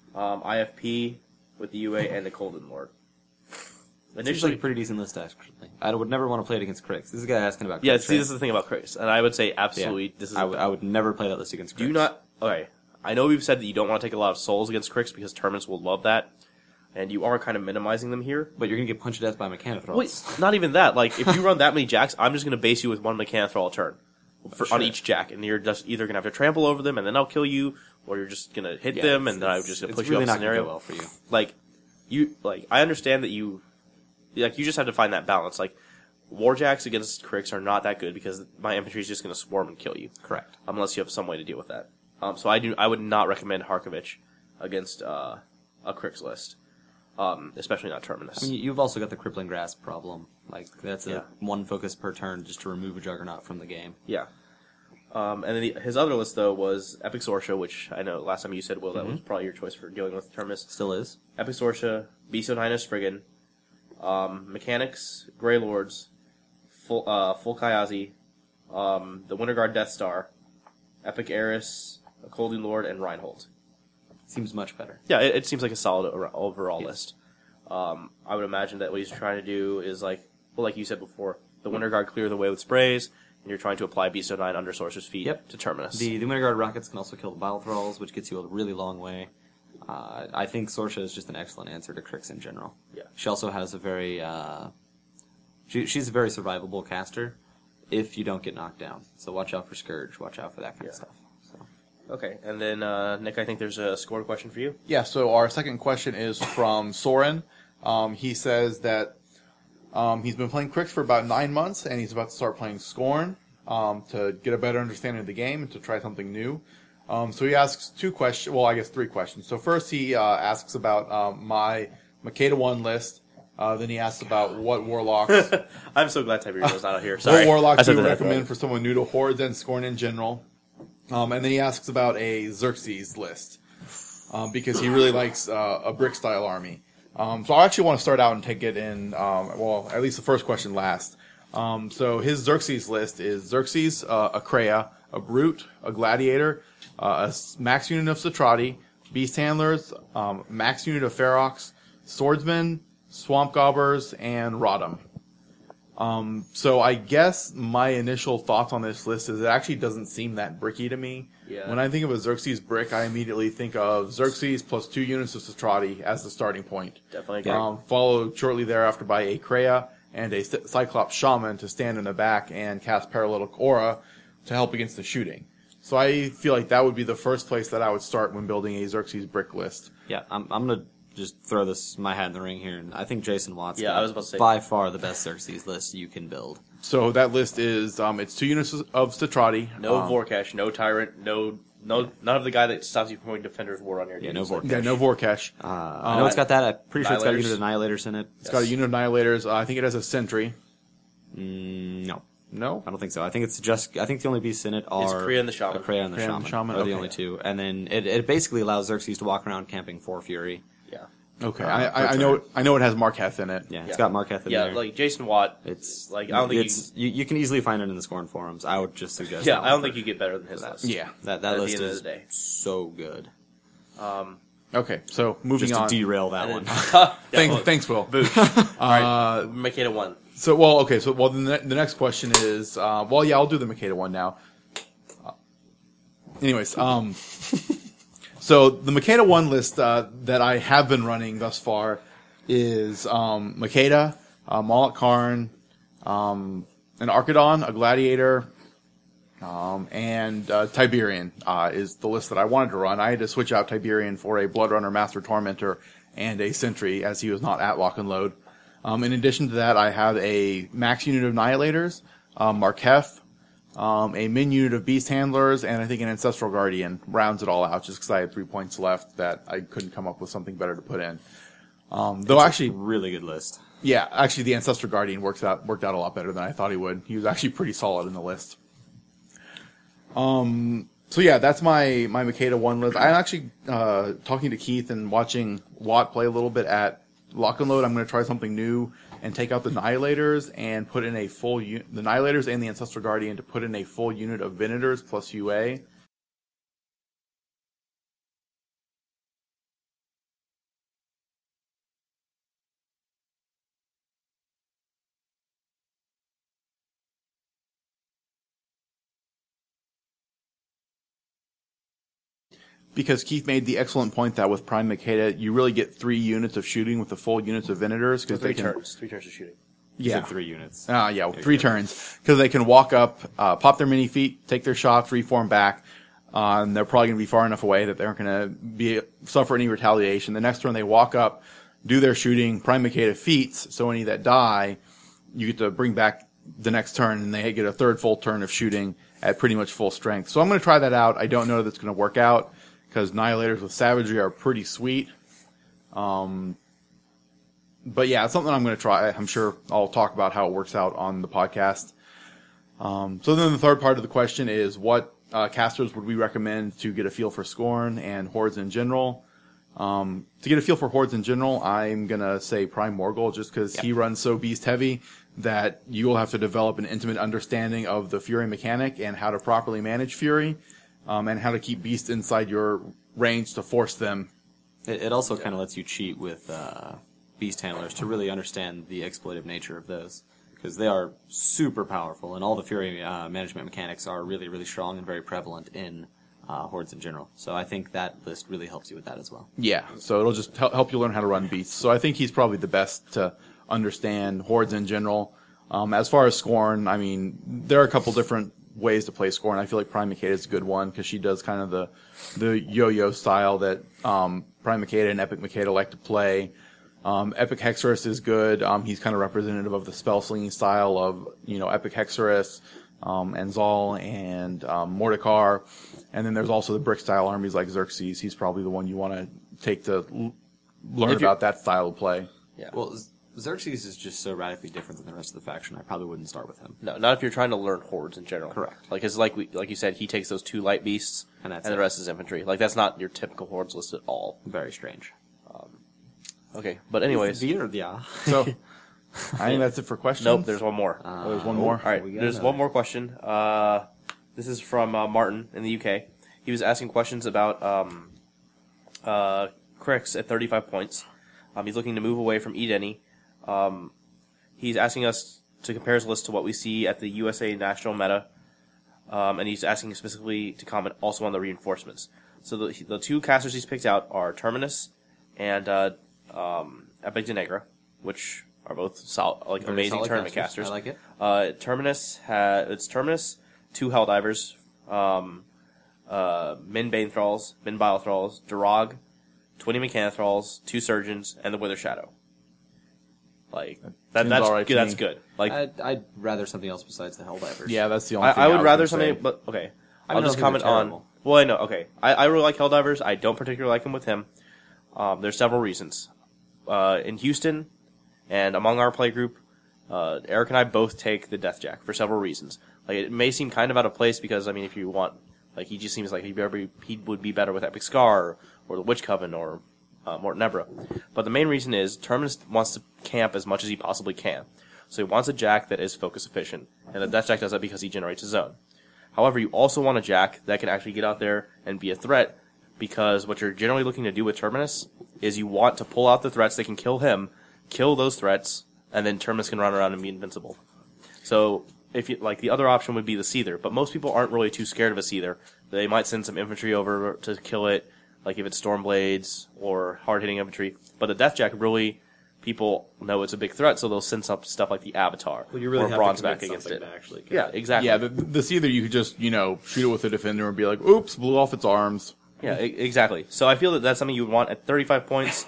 IFP with the UA, and the Colden Lord. It seems like a pretty decent list, actually. I would never want to play it against Crix. This is a guy asking about Crix. Yeah, see, right? this is the thing about Chris, and I would say absolutely, this is. I would never play that list against Crix. Do not. Okay, I know we've said that you don't want to take a lot of souls against Crix because tournaments will love that, and you are kind of minimizing them here. But you're going to get punched to death by Mechanothrons. Wait, not even that. Like, if you run that many jacks, I'm just going to base you with 1 Mechanothrall a turn on each jack, and you're just either going to have to trample over them, and then I'll kill you, or you're just going to hit Yeah, them, and then I'm just going to push really you off not the scenario. Go well for you. I understand that you just have to find that balance. Like, warjacks against Crix are not that good because my infantry is just going to swarm and kill you. Correct. Unless you have some way to deal with that. So I would not recommend Harkovich against a Crix list, especially not Terminus. I mean, you've also got the Crippling Grasp problem. Like, that's Yeah. 1 focus per turn just to remove a Juggernaut from the game. Yeah. And then his other list though was Epic Sorcia, which I know last time you said, Will, that was probably your choice for dealing with Terminus. Still is. Epic Sorcia, Beast of Highness Spriggan, Mechanics, Grey Lords, Full Kayazi, the Winter Guard Death Star, Epic Eris, a Colding Lord, and Reinhold. Seems much better. Yeah, it seems like a solid overall list. I would imagine that what he's trying to do is like you said before, the Winter Guard clear the way with sprays, and you're trying to apply Beast of Nine under Sorcerer's Feet to Terminus. The Winter Guard rockets can also kill the Bile Thralls, which gets you a really long way. I think Sorcia is just an excellent answer to Crix in general. Yeah. She also has a very she's a very survivable caster if you don't get knocked down. So watch out for Scourge. Watch out for that kind of stuff. So. Okay, and then Nick, I think there's a score question for you. Yeah, so our second question is from Soren. He says that he's been playing Crix for about 9 months, and he's about to start playing Scorn to get a better understanding of the game and to try something new. So he asks 3 questions. So first he asks about my Makeda 1 list. Then he asks about what warlocks I'm so glad Tiberius not out here. Sorry. what warlocks I said do you that recommend wrong. for someone new to Hordes and Scorn in general. And then he asks about a Xerxes list because he really likes a brick-style army. So I actually want to start out and take it in, at least the first question last. So his Xerxes list is Xerxes, a Kreia, a Brute, a Gladiator, a max unit of Satrati, Beast Handlers, max unit of Ferox, Swordsmen, Swamp Gobbers, and Rodham. So I guess my initial thoughts on this list is it actually doesn't seem that bricky to me. Yeah. When I think of a Xerxes brick, I immediately think of Xerxes plus 2 units of Satrati as the starting point. Definitely agree. Followed shortly thereafter by a Kreia and a Cyclops Shaman to stand in the back and cast Paralytic Aura to help against the shooting. So I feel like that would be the first place that I would start when building a Xerxes brick list. Yeah, I'm gonna just throw my hat in the ring here, and I think Jason Watts Yeah, I was about to say. by far the best Xerxes list you can build. So that list is it's 2 units of Satrati. No Vorkash, no Tyrant, no, none of the guy that stops you from going Defender's War on your Yeah, no units. Vorkash. Yeah, no Vorkash. I know it's got that. I'm pretty sure it's got a Annihilators. unit of Annihilators in it. It's got a unit of Annihilators. I think it has a Sentry. No, No? I don't think so. I think the only beasts in it are It's Kreia and the Shaman. The Kreia and the Kreia and the Shaman Shaman, are the okay. only two, and then it basically allows Xerxes to walk around camping 4 Fury. Yeah. Okay, per I know it has Marketh in it. Yeah, it's Yeah. got Marketh in Yeah, there. like Jason Watt. It's like, I don't think you can easily find it in the Scorn forums. I would just suggest. Yeah, that I don't one think you get better than his list. Yeah. that at the list end of is the day. so good. Okay, so moving Just to on. derail that one. Thanks, Will. Boosh. Alright, Makeda 1. So, the next question is, I'll do the Makeda one now. So So the Makeda 1 list that I have been running thus far is Makeda, Moloch Karn, an Archidon, a Gladiator, and Tiberian is the list that I wanted to run. I had to switch out Tiberian for a Bloodrunner, Master Tormentor, and a Sentry, as he was not at lock and load. In addition to that, I have a max unit of Annihilators, Markef, a min unit of Beast Handlers, and I think an Ancestral Guardian rounds it all out, just because I had 3 points left that I couldn't come up with something better to put in. Though actually, Really good list. yeah, actually the Ancestral Guardian worked out a lot better than I thought he would. He was actually pretty solid in the list. So yeah, that's my Makeda 1 list. I'm actually talking to Keith and watching Watt play a little bit at Lock and Load. I'm going to try something new and take out the Annihilators and put in a full the Annihilators and the Ancestral Guardian to put in a full unit of Venators plus UA. Because Keith made the excellent point that with Prime Makeda, you really get 3 units of shooting with the full units of Venators. Because Three turns of shooting. You Yeah. said 3 units. Yeah, 3 turns. Because they can walk up, pop their mini feet, take their shots, reform back, and they're probably going to be far enough away that they aren't going to suffer any retaliation. The next turn they walk up, do their shooting, Prime Makeda feats, so any that die, you get to bring back the next turn, and they get a third full turn of shooting at pretty much full strength. So I'm going to try that out. I don't know that it's going to work out, because Annihilators with Savagery are pretty sweet. But yeah, it's something I'm going to try. I'm sure I'll talk about how it works out on the podcast. So then the third part of the question is, what casters would we recommend to get a feel for Scorn and Hordes in general? To get a feel for Hordes in general, I'm going to say Prime Morgul, just because he runs so beast heavy that you will have to develop an intimate understanding of the Fury mechanic and how to properly manage Fury. And how to keep beasts inside your range to force them. It also kind of lets you cheat with beast handlers to really understand the exploitive nature of those, because they are super powerful, and all the Fury management mechanics are really, really strong and very prevalent in Hordes in general. So I think that list really helps you with that as well. Yeah, so it'll just help you learn how to run beasts. So I think he's probably the best to understand Hordes in general. As far as Scorn, I mean, there are a couple different ways to play Scorn. I feel like Prime Makeda is a good one because she does kind of the yo-yo style that Prime Makeda and Epic Makeda like to play. Epic Hexorus is good. He's kind of representative of the spell slinging style of Epic Hexorus, and Zal and Mordekar. And then there's also the brick style armies like Xerxes. He's probably the one you want to take to learn about that style of play. Yeah. Well, Xerxes is just so radically different than the rest of the faction. I probably wouldn't start with him. No, not if you're trying to learn Hordes in general. Correct. Like, it's like you said, he takes those 2 light beasts, And that's the it. rest is infantry. Like, that's not your typical Hordes list at all. Very strange. Okay, but anyways. Weird, yeah. So I think that's it for questions. Nope, there's one more. There's one more. All right, we got there's another. one more question. This is from Martin in the UK. He was asking questions about Crix at 35 points. He's looking to move away from Edeni. He's asking us to compare his list to what we see at the USA National Meta, and he's asking specifically to comment also on the reinforcements. So the 2 casters he's picked out are Terminus and Epic de Negra, which are both Very amazing solid tournament casters. I like it. Terminus it's Terminus, 2 Helldivers, Min Bane Thralls, Min Bile Thralls, Durag, 20 Mechanothralls, 2 Surgeons, and the Wither Shadow. Like that's seems all right good. to That's me. good. Like I'd rather something else besides the Helldivers. Yeah, that's the only thing I would was rather gonna something, say. but okay. I I'll don't just think they're comment on. terrible. Well, I know. Okay, I really like Helldivers. I don't particularly like him with him. There's several reasons. In Houston, and among our play group, Eric and I both take the Deathjack for several reasons. Like, it may seem kind of out of place because, I mean, if you want, like, he just seems like he would be better with Epic Scar or the Witch Coven or Morton Nebra. But the main reason is Terminus wants to camp as much as he possibly can. So he wants a Jack that is focus efficient, and the Deathjack does that because he generates his own. However, you also want a Jack that can actually get out there and be a threat, because what you're generally looking to do with Terminus is you want to pull out the threats that can kill him, kill those threats, and then Terminus can run around and be invincible. So, if you like, the other option would be the Seether, but most people aren't really too scared of a Seether. They might send some infantry over to kill it, like if it's Stormblades or hard-hitting infantry. But the Deathjack really, people know it's a big threat, so they'll send some stuff like the Avatar Well, you really or have Bronze to back commit against it. something to actually Yeah, exactly. Yeah, this either you could just, shoot it with a defender and be like, oops, blew off its arms. Yeah, exactly. So I feel that that's something you would want at 35 points.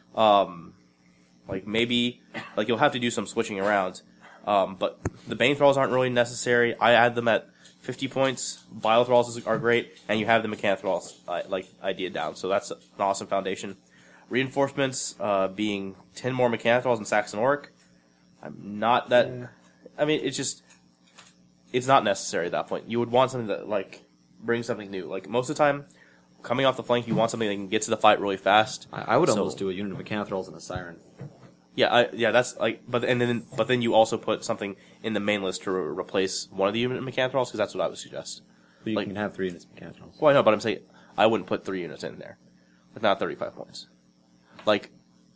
Like maybe, like you'll have to do some switching around. But the Bane Thralls aren't really necessary. I add them at 50 points. Bile Thralls are great, and you have the Mechanic Thralls idea down. So that's an awesome foundation. Reinforcements being 10 more Mechanic Thralls and Saxon Orc. I'm not that. Yeah. I mean, it's not necessary at that point. You would want something that like brings something new. Like most of the time, coming off the flank, you want something that can get to the fight really fast. I would almost do a unit of Mechanic Thralls and a Siren. Yeah, that's like, but then you also put something in the main list to replace one of the unit Mechanic Thralls, because that's what I would suggest. But you can have 3 units of Mechanic Thralls. Well, I know, but I'm saying I wouldn't put 3 units in there. It's not 35 points. Like,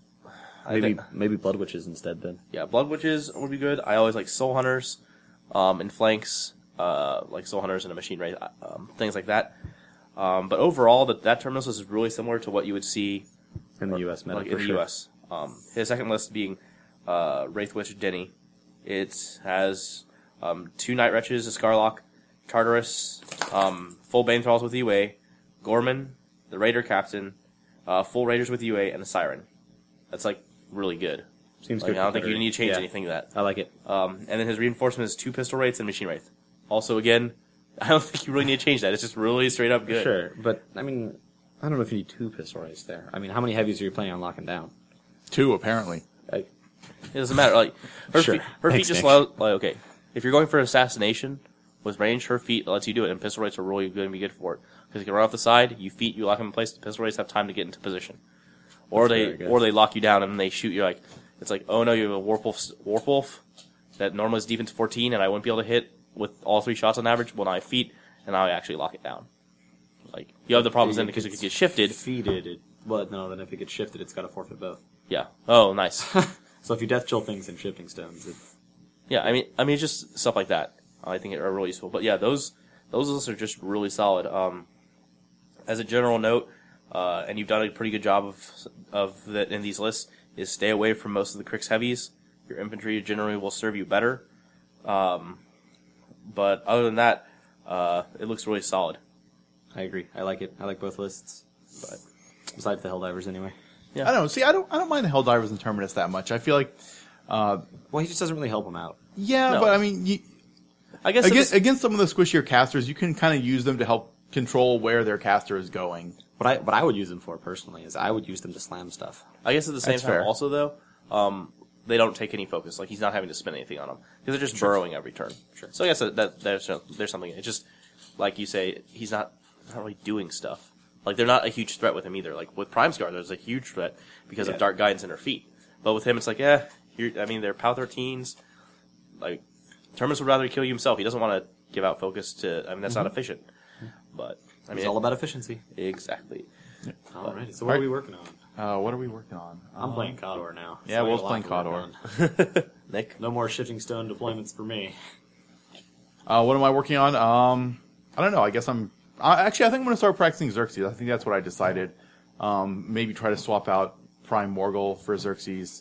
maybe Blood Witches instead then. Yeah, Blood Witches would be good. I always like Soul Hunters, and flanks, like Soul Hunters and a Machine Wraith, things like that. But overall, that terminus is really similar to what you would see in the U.S. meta, like in the U.S. His second list being Wraith Witch Denny. It has 2 Night Wretches, a Scarlock, Tartarus, full Bane Thralls with UA, Gorman, the Raider Captain, full Raiders with UA, and a Siren. That's like really good. Seems like, good. I don't think you need to change anything to that. I like it. And then his reinforcement is 2 Pistol Wraiths and Machine Wraith. Also, again, I don't think you really need to change that. It's just really straight up good. Sure, but I mean, I don't know if you need 2 Pistol Wraiths there. I mean, how many heavies are you planning on locking down? 2, apparently. It doesn't matter. Like her feet just allow, like okay. If you're going for assassination with range, her feet lets you do it, and pistol rates are really going to be good for it because you can run off the side. You lock them in place. The pistol rates have time to get into position, or they lock you down and then they shoot you. Like it's like, oh no, you have a Warpwolf that normally is defense 14, and I wouldn't be able to hit with all 3 shots on average. Well, now I feet, and now I actually lock it down. Like you have the problems then because it could get shifted. No, then if it gets shifted, it's got to forfeit both. Yeah. Oh, nice. So if you death chill things and shifting stones, yeah. I mean, it's just stuff like that. I think are really useful. But yeah, those lists are just really solid. As a general note, and you've done a pretty good job of that in these lists, is stay away from most of the Crix heavies. Your infantry generally will serve you better. But other than that, it looks really solid. I agree. I like it. I like both lists. But besides the Helldivers, anyway. Yeah. I don't know. See, I don't mind the Helldivers and Terminus that much. I feel like, well, he just doesn't really help them out. Yeah, no. But I mean, I guess against some of the squishier casters, you can kind of use them to help control where their caster is going. What I would use them for personally is I would use them to slam stuff. I guess at the same time, also though, they don't take any focus. Like he's not having to spend anything on them because they're just burrowing every turn. Sure. So I guess that there's something. It's just like you say, he's not really doing stuff. Like, they're not a huge threat with him either. Like, with Prime Scar, there's a huge threat because of Dark Guidance in her feet. But with him, it's like, they're POW 13s. Like, Terminus would rather kill you himself. He doesn't want to give out focus to... I mean, that's not efficient. But, I mean... It's all about efficiency. Exactly. Yeah. Alright, so what are we working on? What are we working on? I'm playing Khador now. Yeah, Will's playing Khador. Nick? No more shifting stone deployments for me. What am I working on? I don't know. I guess actually, I think I'm going to start practicing Xerxes. I think that's what I decided. Maybe try to swap out Prime Morgul for Xerxes.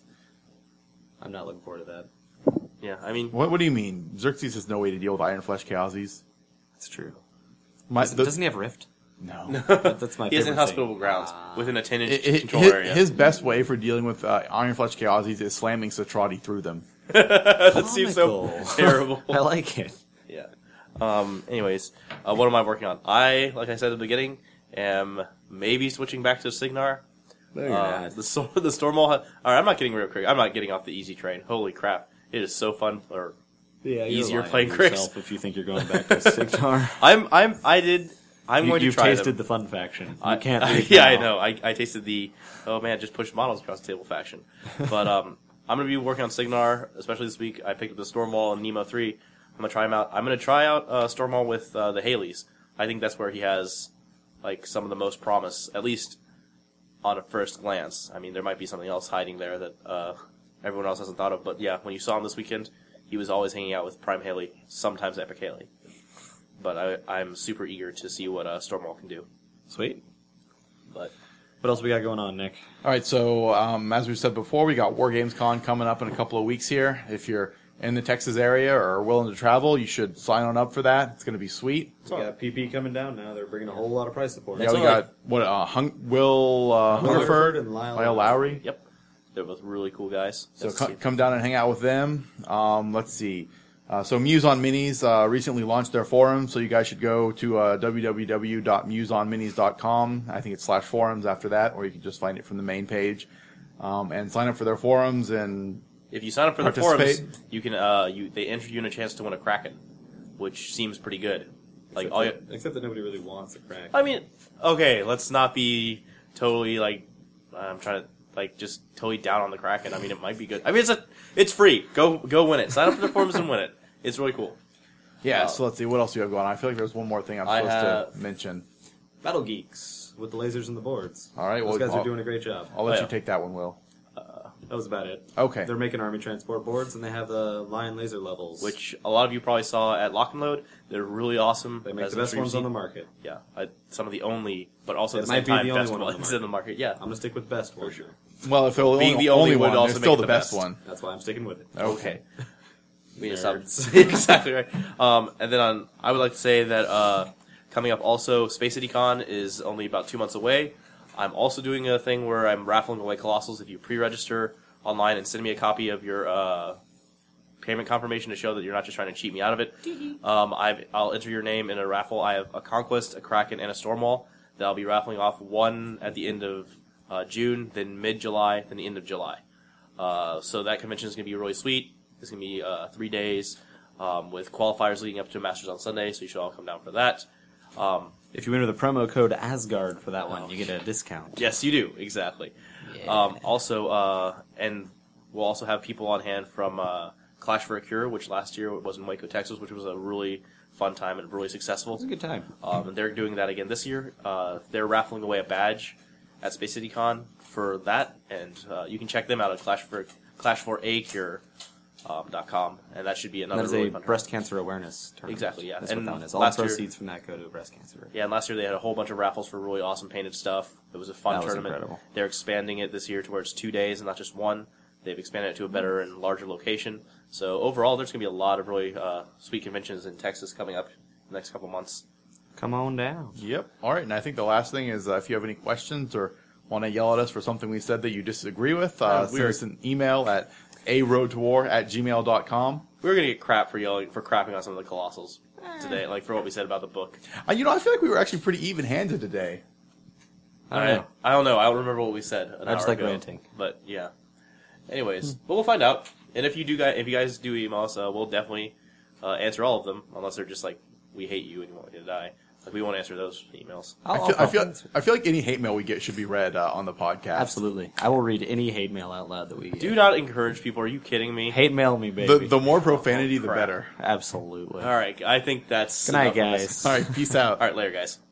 I'm not looking forward to that. Yeah, I mean... What do you mean? Xerxes has no way to deal with Iron Flesh Chaosies. That's true. Doesn't he have Rift? No. That's my favorite He has inhospitable grounds within a 10-inch control area. His best way for dealing with Iron Flesh Chaosies is slamming Satrati through them. That seems so terrible. I like it. Yeah. Anyways, what am I working on? Like I said at the beginning, am maybe switching back to Signar. No, you're not. The Stormwall. Alright, I'm not getting real quick. I'm not getting off the easy train. Holy crap! It is so fun. Easier playing Crix. If you think you're going back to Signar, I'm going to try them. You've tasted the fun faction. You can't. I know. I tasted the just push models across the table faction. But I'm going to be working on Signar, especially this week. I picked up the Stormwall and Nemo 3. I'm going to try him out. I'm going to try out Stormwall with the Haleys. I think that's where he has like some of the most promise, at least on a first glance. I mean, there might be something else hiding there that everyone else hasn't thought of. But yeah, when you saw him this weekend, he was always hanging out with Prime Haley, sometimes Epic Haley. But I'm super eager to see what Stormwall can do. Sweet. But What else we got going on, Nick? All right, so as we've said before, we got War Games Con coming up in a couple of weeks here. If you're in the Texas area or are willing to travel, you should sign on up for that. It's going to be sweet. We got PP coming down now. They're bringing a whole lot of price support. Yeah, we got Will Hungerford and Lyle Lowry. yep, they're both really cool guys. So That's- come down and hang out with them. Let's see. So Muse on Minis recently launched their forum, so you guys should go to www.museonminis.com. I think it's /forums after that, or you can just find it from the main page and sign up for their forums. And If you sign up for the forums, Participate. you can they enter you in a chance to win a Kraken, which seems pretty good. Like Except that nobody really wants a crack. I mean, okay, let's not be totally like I'm trying to like just totally down on the Kraken. I mean, it might be good. I mean, it's free. Go win it. Sign up for the forums and win it. It's really cool. yeah, so let's see what else do you have going on. I feel like there's one more thing I'm I supposed to mention. Battle Geeks with the lasers and the boards. All right, Those well, guys are doing a great job. I'll let yeah. you take that one, Will. That was about it. Okay. They're making army transport boards, and they have the Lion laser levels. Which a lot of you probably saw at Lock and Load. They're really awesome. they make As the best I'm sure ones you've on the seen. market. Yeah, some of the only, but also It at the same might be time the only best one on the ones in the market. Yeah. I'm gonna stick with best for sure. Well, if they're Being the the only one, would they're also still make the the best best. one. That's why I'm sticking with it. Okay. We need to stop. Nerds. Exactly right. And then I would like to say that coming up also, Space City Con is only about 2 months away. I'm also doing a thing where I'm raffling away Colossals if you pre-register online and send me a copy of your payment confirmation to show that you're not just trying to cheat me out of it. I'll enter your name in a raffle. I have a Conquest, a Kraken, and a Stormwall that I'll be raffling off, one at the end of June, then mid-July, then the end of July. So that convention is going to be really sweet. It's going to be 3 days with qualifiers leading up to Masters on Sunday, so you should all come down for that. If you enter the promo code Asgard for that one, you get a discount. Yes, you do, exactly. And we'll also have people on hand from Clash for a Cure, which last year was in Waco, Texas, which was a really fun time and really successful. It's a good time. And they're doing that again this year. They're raffling away a badge at Space City Con for that, and you can check them out at clashforacure.com, and that should be another That is really a fun breast cancer awareness tournament. Exactly, yeah. That's And what that one is. All last year- proceeds from that go to breast cancer. Yeah, and last year they had a whole bunch of raffles for really awesome painted stuff. It was a fun That was tournament. incredible. They're expanding it this year to where it's 2 days and not just one. They've expanded it to a better and larger location. So overall, there's going to be a lot of really sweet conventions in Texas coming up in the next couple months. Come on down. Yep. All right. And I think the last thing is if you have any questions or want to yell at us for something we said that you disagree with, send us an email at aroadtowar@gmail.com. We were going to get crap for crapping on some of the Colossals today, like for what we said about the book. I feel like we were actually pretty even-handed today. I don't know. I don't know. I don't remember what we said an I just hour like ago. ranting. But yeah. Anyways, but we'll find out. And if you guys do email us, we'll definitely answer all of them, unless they're just like we hate you and you want you to die. Like we won't answer those emails. I feel like any hate mail we get should be read on the podcast. Absolutely. I will read any hate mail out loud that we get. Do not encourage people. Are you kidding me? Hate mail me, baby. The more profanity, the crap. better. Absolutely. All right. I think that's Good night, enough of guys. this. All right. Peace out. All right. Later, guys.